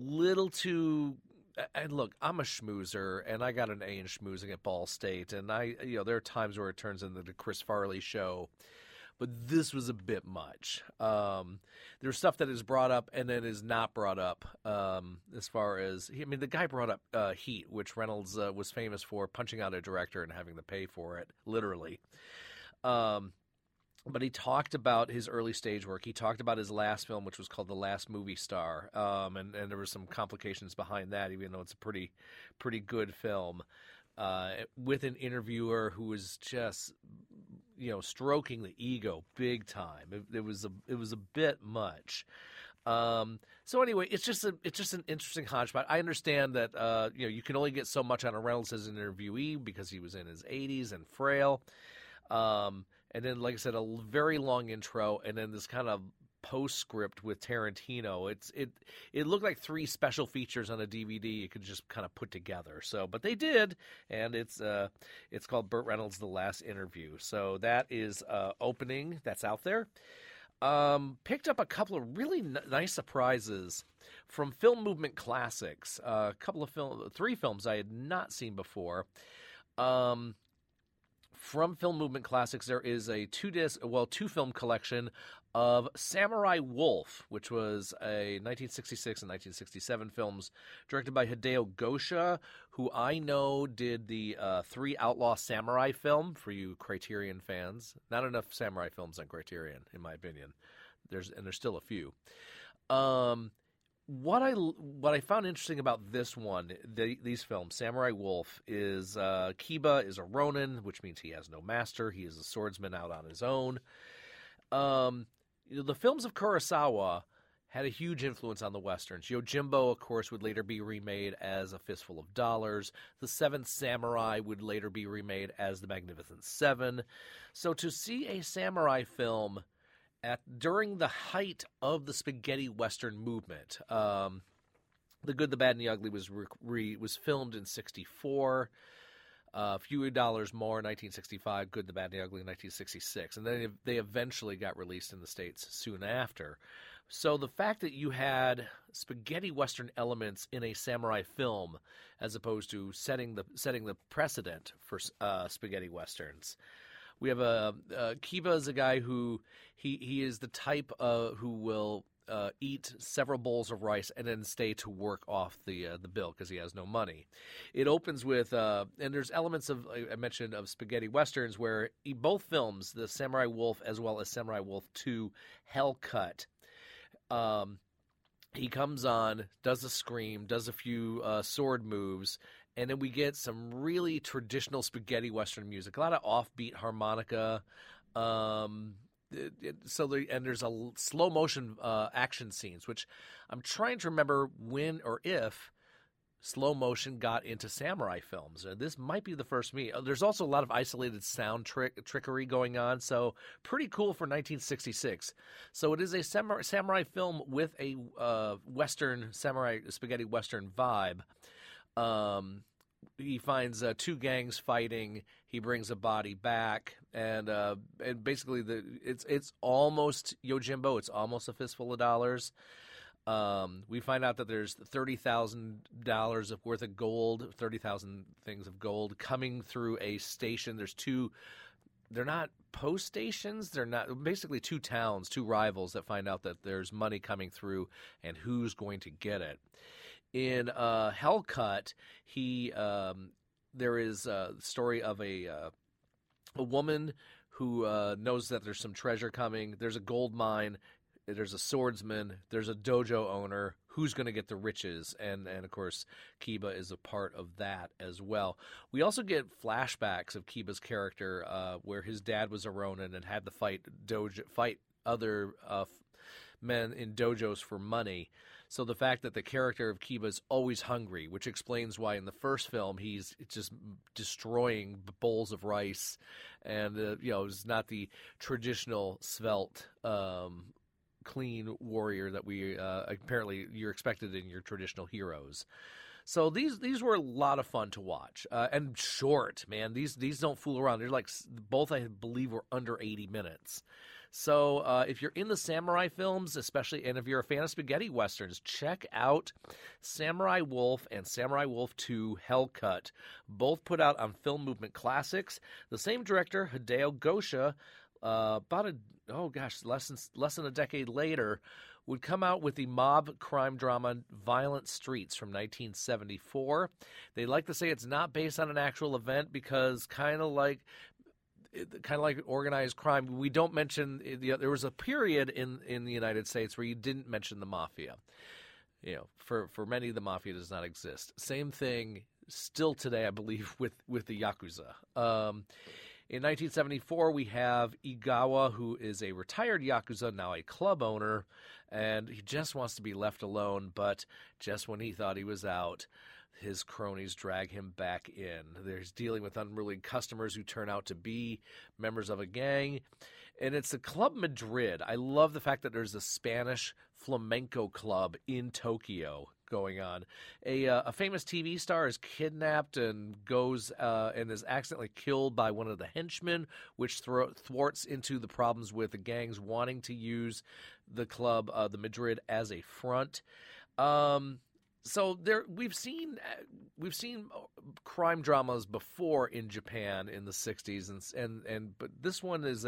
And look, I'm a schmoozer, and I got an A in schmoozing at Ball State, and there are times where it turns into the Chris Farley show. But this was a bit much. There's stuff that is brought up and then is not brought up as far as... the guy brought up Heat, which Reynolds was famous for punching out a director and having to pay for it, literally. But he talked about his early stage work. He talked about his last film, which was called The Last Movie Star. And there were some complications behind that, even though it's a pretty good film. With an interviewer who was just... stroking the ego big time. It was a bit much. So anyway, it's just an interesting hodgepodge. I understand that you can only get so much out of Reynolds as an interviewee because he was in his 80s and frail. And then, like I said, a very long intro, and then this kind of postscript with Tarantino. It looked like 3 special features on a DVD you could just kind of put together. So, but they did, and it's called Burt Reynolds: The Last Interview. So that is opening. That's out there. Picked up a couple of really nice surprises from Film Movement Classics. A couple of 3 films I had not seen before. From Film Movement Classics, there is a 2-film collection of Samurai Wolf, which was a 1966 and 1967 films directed by Hideo Gosha, who I know did the 3 Outlaw Samurai film for you Criterion fans. Not enough samurai films on Criterion, in my opinion. There's still a few. What I found interesting about this one, these films, Samurai Wolf, is Kiba is a ronin, which means he has no master. He is a swordsman out on his own. The films of Kurosawa had a huge influence on the Westerns. Yojimbo, of course, would later be remade as A Fistful of Dollars. The Seventh Samurai would later be remade as The Magnificent Seven. So to see a samurai film during the height of the spaghetti Western movement, The Good, the Bad, and the Ugly was filmed in 1964. A Few Dollars More, 1965, Good, the Bad, and the Ugly, 1966. And then they eventually got released in the States soon after. So the fact that you had spaghetti Western elements in a samurai film as opposed to setting the precedent for spaghetti Westerns. We have Kiba is a guy who he is the type who will eat several bowls of rice and then stay to work off the bill because he has no money. It opens with and there's elements of I mentioned of spaghetti westerns where both films, the Samurai Wolf as well as Samurai Wolf 2, Hellcut. He comes on, does a scream, does a few sword moves, and then we get some really traditional spaghetti Western music, a lot of offbeat harmonica. There's a slow motion action scenes, which I'm trying to remember when or if slow motion got into samurai films. This might be the first me. There's also a lot of isolated sound trickery going on, so pretty cool for 1966. So it is a samurai film with a Western samurai spaghetti Western vibe. He finds two gangs fighting. He brings a body back, and basically it's almost Yojimbo. It's almost A Fistful of Dollars. We find out that there's $30,000 worth of gold, 30,000 things of gold coming through a station. There's two. They're not post stations. They're not basically two towns, two rivals that find out that there's money coming through and who's going to get it. In Hellcut, there is a story of a woman who knows that there's some treasure coming. There's a gold mine. There's a swordsman. There's a dojo owner. Who's going to get the riches? And of course, Kiba is a part of that as well. We also get flashbacks of Kiba's character where his dad was a ronin and had to fight other men in dojos for money. So the fact that the character of Kiba is always hungry, which explains why in the first film he's just destroying bowls of rice, and is not the traditional svelte, clean warrior that we apparently you're expected in your traditional heroes. So these were a lot of fun to watch and short, man. These don't fool around. They're like both I believe were under 80 minutes. So if you're in the samurai films, especially, and if you're a fan of spaghetti westerns, check out Samurai Wolf and Samurai Wolf 2 Hellcut, both put out on Film Movement Classics. The same director, Hideo Gosha, less than a decade later, would come out with the mob crime drama Violent Streets from 1974. They like to say it's not based on an actual event because kind of like organized crime, we don't mention there was a period in the United States where you didn't mention the mafia. For many, the mafia does not exist. Same thing still today, I believe, with the Yakuza. In 1974, we have Igawa, who is a retired Yakuza, now a club owner, and he just wants to be left alone, but just when he thought he was out, his cronies drag him back in. He's dealing with unruly customers who turn out to be members of a gang. And it's the Club Madrid. I love the fact that there's a Spanish flamenco club in Tokyo going on. A famous TV star is kidnapped and goes and is accidentally killed by one of the henchmen, which thwarts into the problems with the gangs wanting to use the club, the Madrid, as a front. So we've seen crime dramas before in Japan in the 60s, but this one is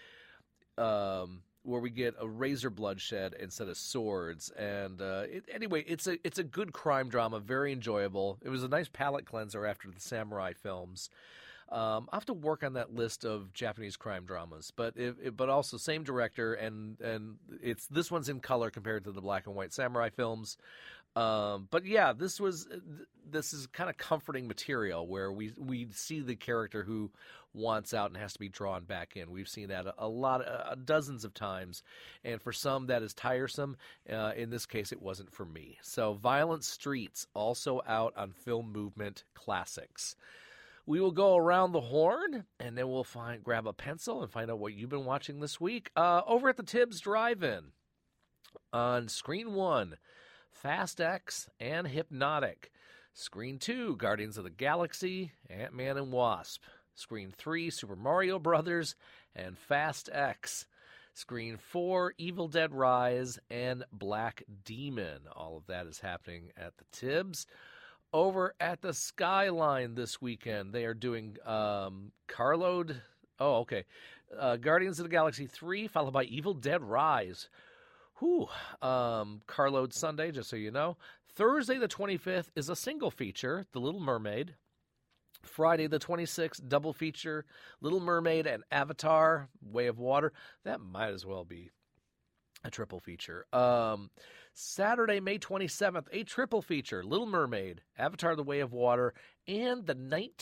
where we get a razor bloodshed instead of swords, and it's a good crime drama, very enjoyable. It was a nice palate cleanser after the samurai films. I'll have to work on that list of Japanese crime dramas, but also same director, and this one's in color compared to the black and white samurai films. But yeah, this is kind of comforting material where we see the character who wants out and has to be drawn back in. We've seen that dozens of times, and for some that is tiresome. In this case, it wasn't for me. So, Violent Streets, also out on Film Movement Classics. We will go around the horn, and then we'll grab a pencil and find out what you've been watching this week. Over at the Tibbs Drive-In, on Screen 1, Fast X and Hypnotic. Screen 2, Guardians of the Galaxy, Ant-Man and Wasp. Screen 3, Super Mario Brothers and Fast X. Screen 4, Evil Dead Rise and Black Demon. All of that is happening at the Tibbs. Over at the Skyline this weekend, they are doing Carload. Oh, okay. Guardians of the Galaxy 3, followed by Evil Dead Rise. Carload Sunday, just so you know. Thursday the 25th is a single feature, The Little Mermaid. Friday the 26th, double feature, Little Mermaid and Avatar, Way of Water. That might as well be a triple feature. Saturday, May 27th, a triple feature, Little Mermaid, Avatar, The Way of Water, and the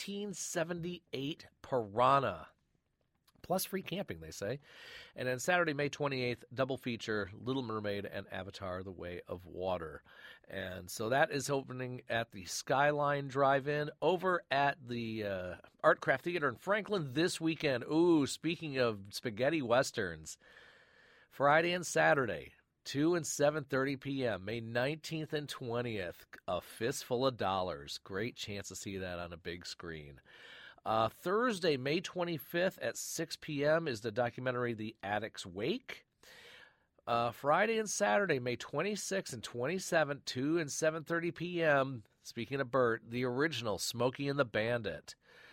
1978 Piranha. Plus free camping, they say. And then Saturday, May 28th, double feature, Little Mermaid and Avatar, The Way of Water. And so that is opening at the Skyline Drive-In over at the Art Craft Theater in Franklin this weekend. Ooh, speaking of spaghetti westerns, Friday and Saturday, 2 and 7:30 p.m., May 19th and 20th, A Fistful of Dollars. Great chance to see that on a big screen. Thursday, May 25th at 6 p.m. is the documentary The Addict's Wake. Friday and Saturday, May 26th and 27th, 2 and 7:30 p.m., speaking of Bert, the original Smokey and the Bandit.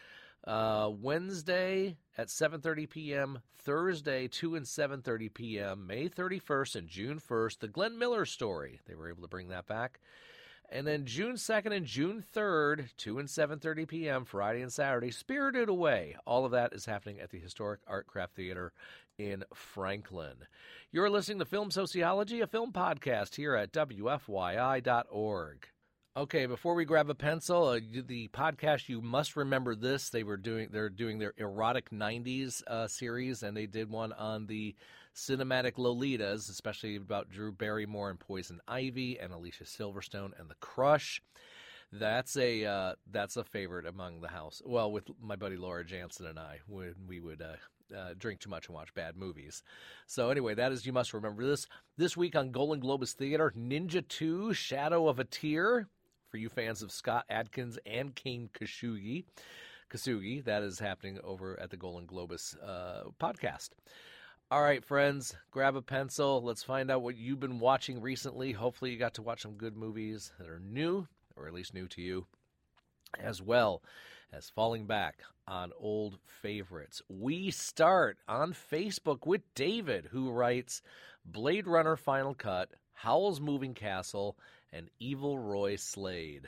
Wednesday at 7:30 p.m., Thursday, 2 and 7:30 p.m., May 31st and June 1st, The Glenn Miller Story. They were able to bring that back. And then June 2nd and June 3rd, 2 and 7:30 p.m., Friday and Saturday, Spirited Away. All of that is happening at the Historic Art Craft Theater in Franklin. You're listening to Film Sociology, a film podcast here at WFYI.org. Okay, before we grab a pencil, the podcast You Must Remember This, they're doing their Erotic 90s series, and they did one on the cinematic Lolitas, especially about Drew Barrymore and Poison Ivy and Alicia Silverstone and The Crush. That's a favorite among the house. Well, with my buddy Laura Jansen and I, when we would drink too much and watch bad movies. So anyway, that is You Must Remember This. This week on Golden Globus Theater, Ninja 2, Shadow of a Tear, for you fans of Scott Adkins and Kane Kasugi. That is happening over at the Golden Globus podcast. All right, friends, grab a pencil. Let's find out what you've been watching recently. Hopefully you got to watch some good movies that are new, or at least new to you, as well as falling back on old favorites. We start on Facebook with David, who writes Blade Runner Final Cut, Howl's Moving Castle, and Evil Roy Slade.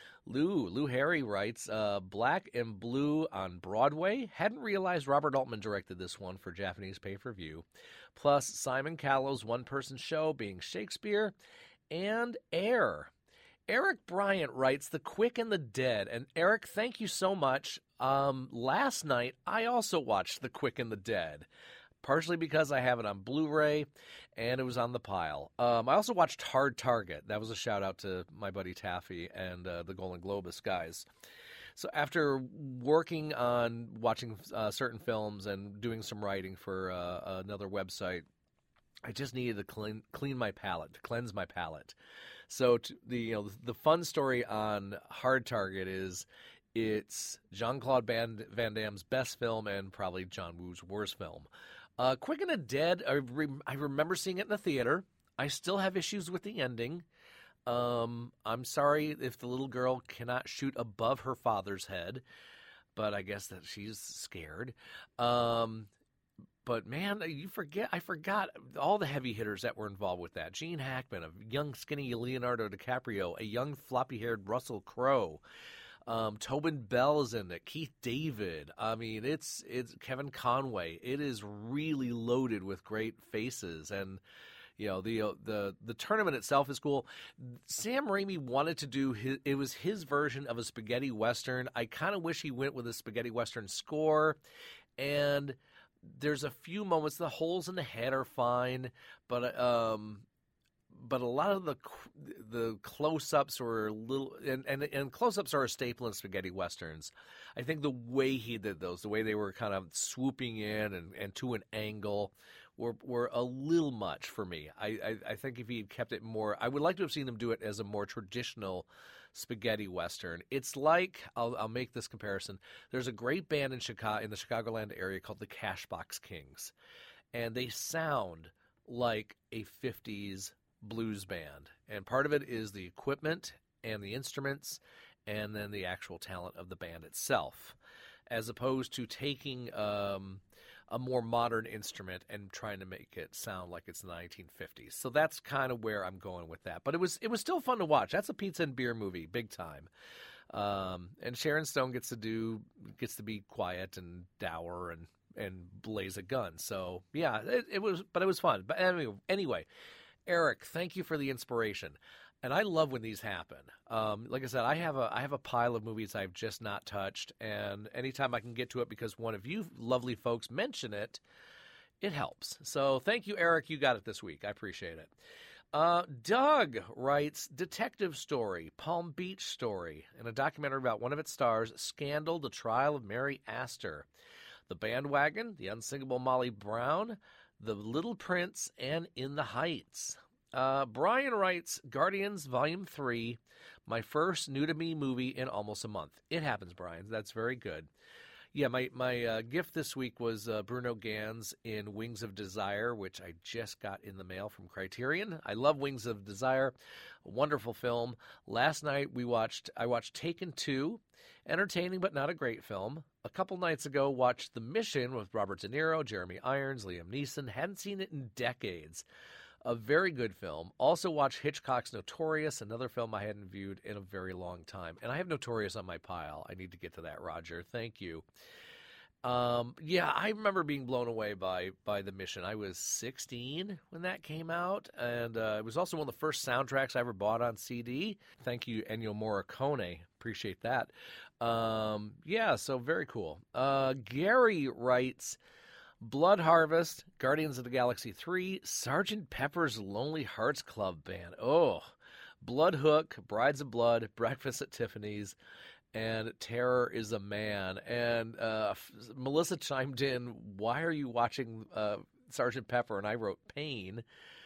Lou Harry writes, Black and Blue on Broadway. Hadn't realized Robert Altman directed this one for Japanese pay-per-view. Plus Simon Callow's one-person show being Shakespeare. And Air. Eric Bryant writes, The Quick and the Dead. And Eric, thank you so much. Last night, I also watched The Quick and the Dead. Partially because I have it on Blu-ray, and it was on the pile. I also watched Hard Target. That was a shout-out to my buddy Taffy and the Golden Globus guys. So after working on watching certain films and doing some writing for another website, I just needed to clean my palate, to cleanse my palate. So the fun story on Hard Target is it's Jean-Claude Van Damme's best film and probably John Woo's worst film. Quick and the Dead, I remember seeing it in the theater. I still have issues with the ending. I'm sorry if the little girl cannot shoot above her father's head, but I guess that she's scared. But man, I forgot all the heavy hitters that were involved with that. Gene Hackman, a young skinny Leonardo DiCaprio, a young floppy-haired Russell Crowe. Tobin Bell is in it. Keith David. I mean, it's Kevin Conway. It is really loaded with great faces, and the tournament itself is cool. Sam Raimi wanted to do his version of a spaghetti western. I kind of wish he went with a spaghetti western score, and there's a few moments. The holes in the head are fine, but a lot of the close-ups were a little, and close-ups are a staple in spaghetti westerns. I think the way he did those, the way they were kind of swooping in and to an angle, were a little much for me. I think if he had kept it more, I would like to have seen him do it as a more traditional spaghetti western. It's like, I'll make this comparison. There's a great band in the Chicagoland area called the Cashbox Kings, and they sound like a 50s blues band, and part of it is the equipment and the instruments and then the actual talent of the band itself, as opposed to taking a more modern instrument and trying to make it sound like it's the 1950s. So that's kind of where I'm going with that. But it was still fun to watch. That's a pizza and beer movie, big time. And Sharon Stone gets to be quiet and dour and blaze a gun. So yeah, it was fun. But anyway, Eric, thank you for the inspiration. And I love when these happen. Like I said, I have a pile of movies I've just not touched, and anytime I can get to it because one of you lovely folks mention it, it helps. So thank you, Eric. You got it this week. I appreciate it. Doug writes, Detective Story, Palm Beach Story, and a documentary about one of its stars, Scandal, The Trial of Mary Astor, The Bandwagon, The Unsingable Molly Brown, The Little Prince, and In the Heights. Brian writes, Guardians Volume 3, my first new-to-me movie in almost a month. It happens, Brian. That's very good. Yeah, my gift this week was Bruno Ganz in Wings of Desire, which I just got in the mail from Criterion. I love Wings of Desire. A wonderful film. Last night I watched Taken 2. Entertaining but not a great film. A couple nights ago, watched The Mission with Robert De Niro, Jeremy Irons, Liam Neeson. Hadn't seen it in decades. A very good film. Also watched Hitchcock's Notorious, another film I hadn't viewed in a very long time. And I have Notorious on my pile. I need to get to that, Roger. Thank you. Yeah, I remember being blown away by The Mission. I was 16 when that came out, and it was also one of the first soundtracks I ever bought on CD. Thank you, Ennio Morricone. Appreciate that. Yeah, so very cool. Gary writes, Blood Harvest, Guardians of the Galaxy 3, Sgt. Pepper's Lonely Hearts Club Band. Oh, Blood Hook, Brides of Blood, Breakfast at Tiffany's, and Terror is a Man. And Melissa chimed in, why are you watching Sgt. Pepper? And I wrote Pain.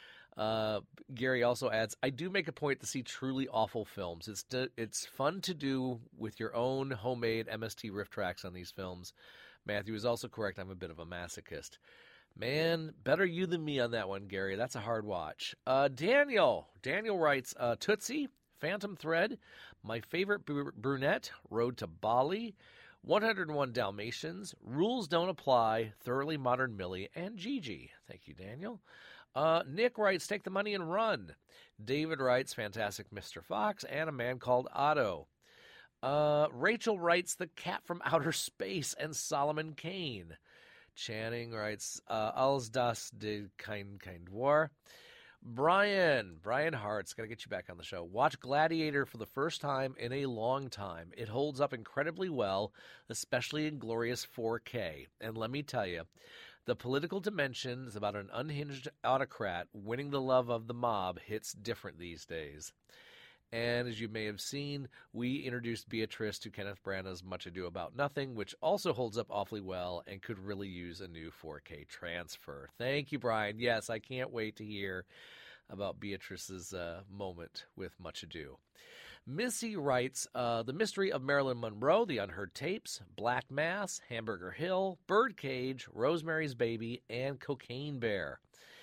Gary also adds, I do make a point to see truly awful films. It's fun to do with your own homemade MST riff tracks on these films. Matthew is also correct. I'm a bit of a masochist. Man, better you than me on that one, Gary. That's a hard watch. Daniel writes, Tootsie, Phantom Thread, My Favorite Brunette, Road to Bali, 101 Dalmatians, Rules Don't Apply, Thoroughly Modern Millie, and Gigi. Thank you, Daniel. Nick writes, Take the Money and Run. David writes, Fantastic Mr. Fox, and A Man Called Otto. Rachel writes The Cat from Outer Space and Solomon Kane. Channing writes Als das de kein War. Brian Hart's got to get you back on the show. Watch Gladiator for the first time in a long time. It holds up incredibly well, especially in glorious 4K. And let me tell you, the political dimension is about an unhinged autocrat winning the love of the mob hits different these days. And as you may have seen, we introduced Beatrice to Kenneth Branagh's Much Ado About Nothing, which also holds up awfully well and could really use a new 4K transfer. Thank you, Brian. Yes, I can't wait to hear about Beatrice's moment with Much Ado. Missy writes, The Mystery of Marilyn Monroe, The Unheard Tapes, Black Mass, Hamburger Hill, Birdcage, Rosemary's Baby, and Cocaine Bear.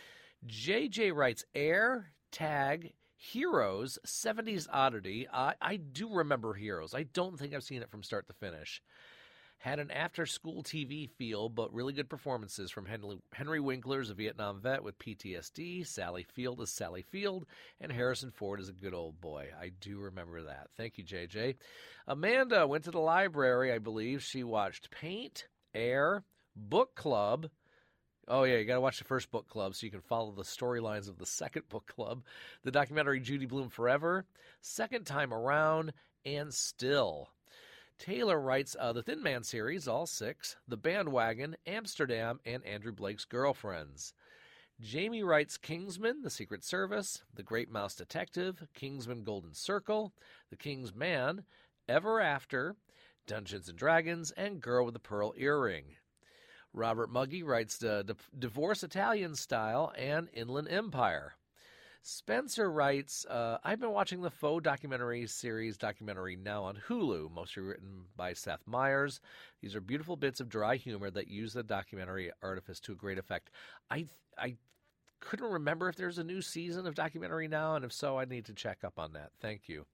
JJ writes, Air, Tag, Heroes, 70s Oddity. I do remember Heroes. I don't think I've seen it from start to finish. Had an after-school TV feel, but really good performances from Henry Winkler as a Vietnam vet with PTSD, Sally Field as Sally Field, and Harrison Ford as a good old boy. I do remember that. Thank you, JJ. Amanda went to the library, I believe. She watched Paint, Air, Book Club. Oh, yeah, you got to watch the first book club so you can follow the storylines of the second book club. The documentary Judy Blume Forever, Second Time Around, and Still. Taylor writes the Thin Man series, all 6, The Bandwagon, Amsterdam, and Andrew Blake's Girlfriends. Jamie writes Kingsman, The Secret Service, The Great Mouse Detective, Kingsman Golden Circle, The King's Man, Ever After, Dungeons & Dragons, and Girl with the Pearl Earring. Robert Muggy writes Divorce Italian Style and Inland Empire. Spencer writes, I've been watching the Faux documentary series Documentary Now on Hulu, mostly written by Seth Meyers. These are beautiful bits of dry humor that use the documentary artifice to a great effect. I couldn't remember if there's a new season of Documentary Now, and if so, I need to check up on that. Thank you.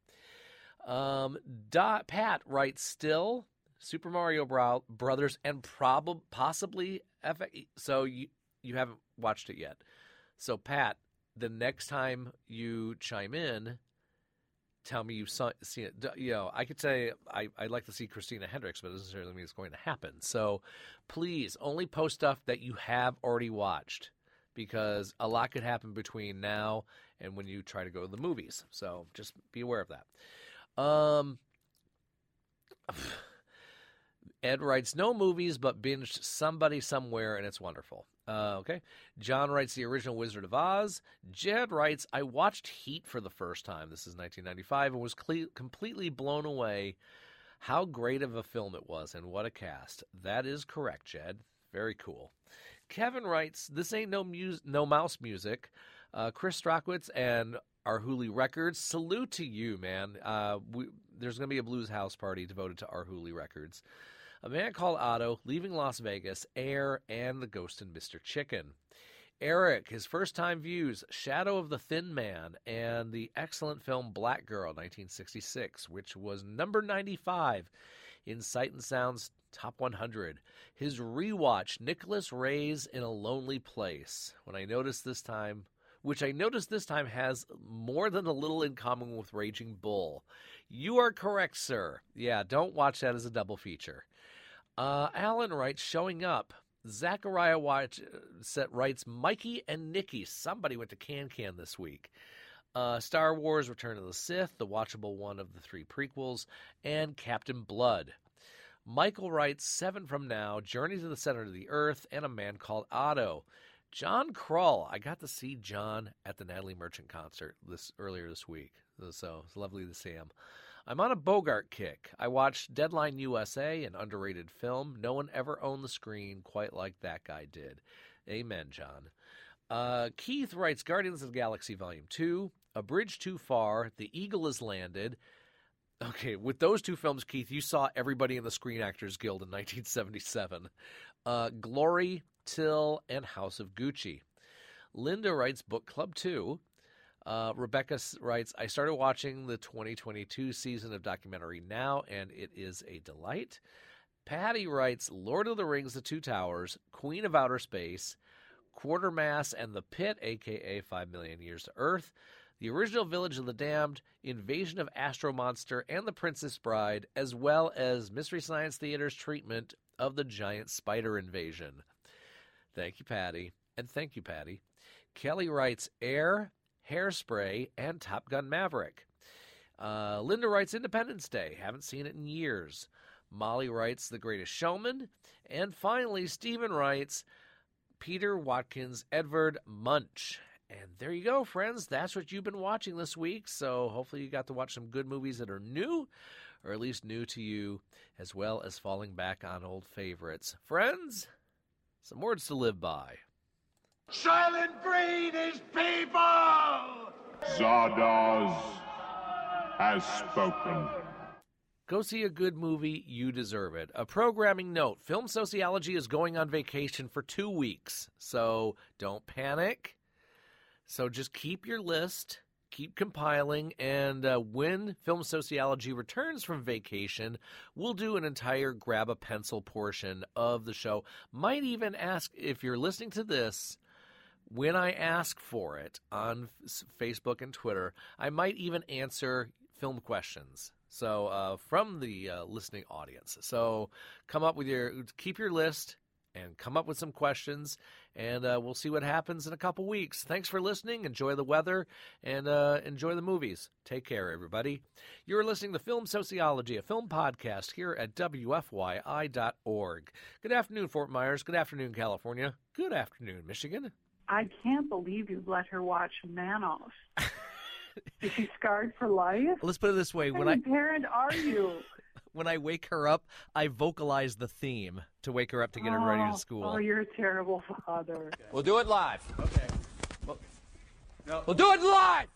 Pat writes Still, Super Mario Brothers, and possibly FX. So you haven't watched it yet. So Pat, the next time you chime in, tell me you've seen it. You know, I could say I'd like to see Christina Hendricks, but it doesn't necessarily mean it's going to happen. So please only post stuff that you have already watched, because a lot could happen between now and when you try to go to the movies. So just be aware of that. Ed writes, no movies, but binged Somebody Somewhere, and it's wonderful. Okay. John writes The Original Wizard of Oz. Jed writes, I watched Heat for the first time. This is 1995, and was completely blown away how great of a film it was, and what a cast. That is correct, Jed. Very cool. Kevin writes, this ain't no mouse music. Chris Strachwitz and Arhoolie Records, salute to you, man. There's going to be a blues house party devoted to Arhoolie Records. A Man Called Otto, Leaving Las Vegas, Air, and The Ghost and Mr. Chicken. Eric, his first-time views, Shadow of the Thin Man, and the excellent film Black Girl, 1966, which was number 95 in Sight and Sound's Top 100. His rewatch, Nicholas Ray's In a Lonely Place, which I noticed this time has more than a little in common with Raging Bull. You are correct, sir. Yeah, don't watch that as a double feature. Alan writes, Showing Up. Zachariah writes, Mikey and Nikki. Somebody went to Can this week. Star Wars, Return of the Sith, the watchable one of the 3 prequels, and Captain Blood. Michael writes, 7 from Now, Journey to the Center of the Earth, and A Man Called Otto. John Krull. I got to see John at the Natalie Merchant concert earlier this week, so it's lovely to see him. I'm on a Bogart kick. I watched Deadline USA, an underrated film. No one ever owned the screen quite like that guy did. Amen, John. Keith writes, Guardians of the Galaxy Volume 2, A Bridge Too Far, The Eagle Has Landed. Okay, with those 2 films, Keith, you saw everybody in the Screen Actors Guild in 1977. Glory, Till, and House of Gucci. Linda writes, Book Club 2. Rebecca writes, I started watching the 2022 season of Documentary Now, and it is a delight. Patty writes, Lord of the Rings, The Two Towers, Queen of Outer Space, Quatermass and the Pit, a.k.a. 5 Million Years to Earth, The Original Village of the Damned, Invasion of Astro Monster, and The Princess Bride, as well as Mystery Science Theater's treatment of the giant spider invasion. Thank you, Patty. And thank you, Patty. Kelly writes, Air, Hairspray, and Top Gun Maverick. Linda writes Independence Day. Haven't seen it in years. Molly writes The Greatest Showman. And finally, Stephen writes Peter Watkins Edvard Munch. And there you go, friends. That's what you've been watching this week. So hopefully you got to watch some good movies that are new, or at least new to you, as well as falling back on old favorites. Friends, some words to live by. Silent Breed is people! Zardoz has spoken. Go see a good movie, you deserve it. A programming note, Film Sociology is going on vacation for 2 weeks, so don't panic. So just keep your list, keep compiling, and when Film Sociology returns from vacation, we'll do an entire grab a pencil portion of the show. Might even ask, if you're listening to this, when I ask for it on Facebook and Twitter, I might even answer film questions. So from the listening audience. So keep your list and come up with some questions, and we'll see what happens in a couple weeks. Thanks for listening. Enjoy the weather, and enjoy the movies. Take care, everybody. You're listening to Film Sociology, a film podcast here at WFYI.org. Good afternoon, Fort Myers. Good afternoon, California. Good afternoon, Michigan. I can't believe you let her watch Manos. Is she scarred for life? Let's put it this way. What kind of parent are you? When I wake her up, I vocalize the theme to wake her up to get her ready to school. Oh, you're a terrible father. We'll do it live. Okay. We'll do it live!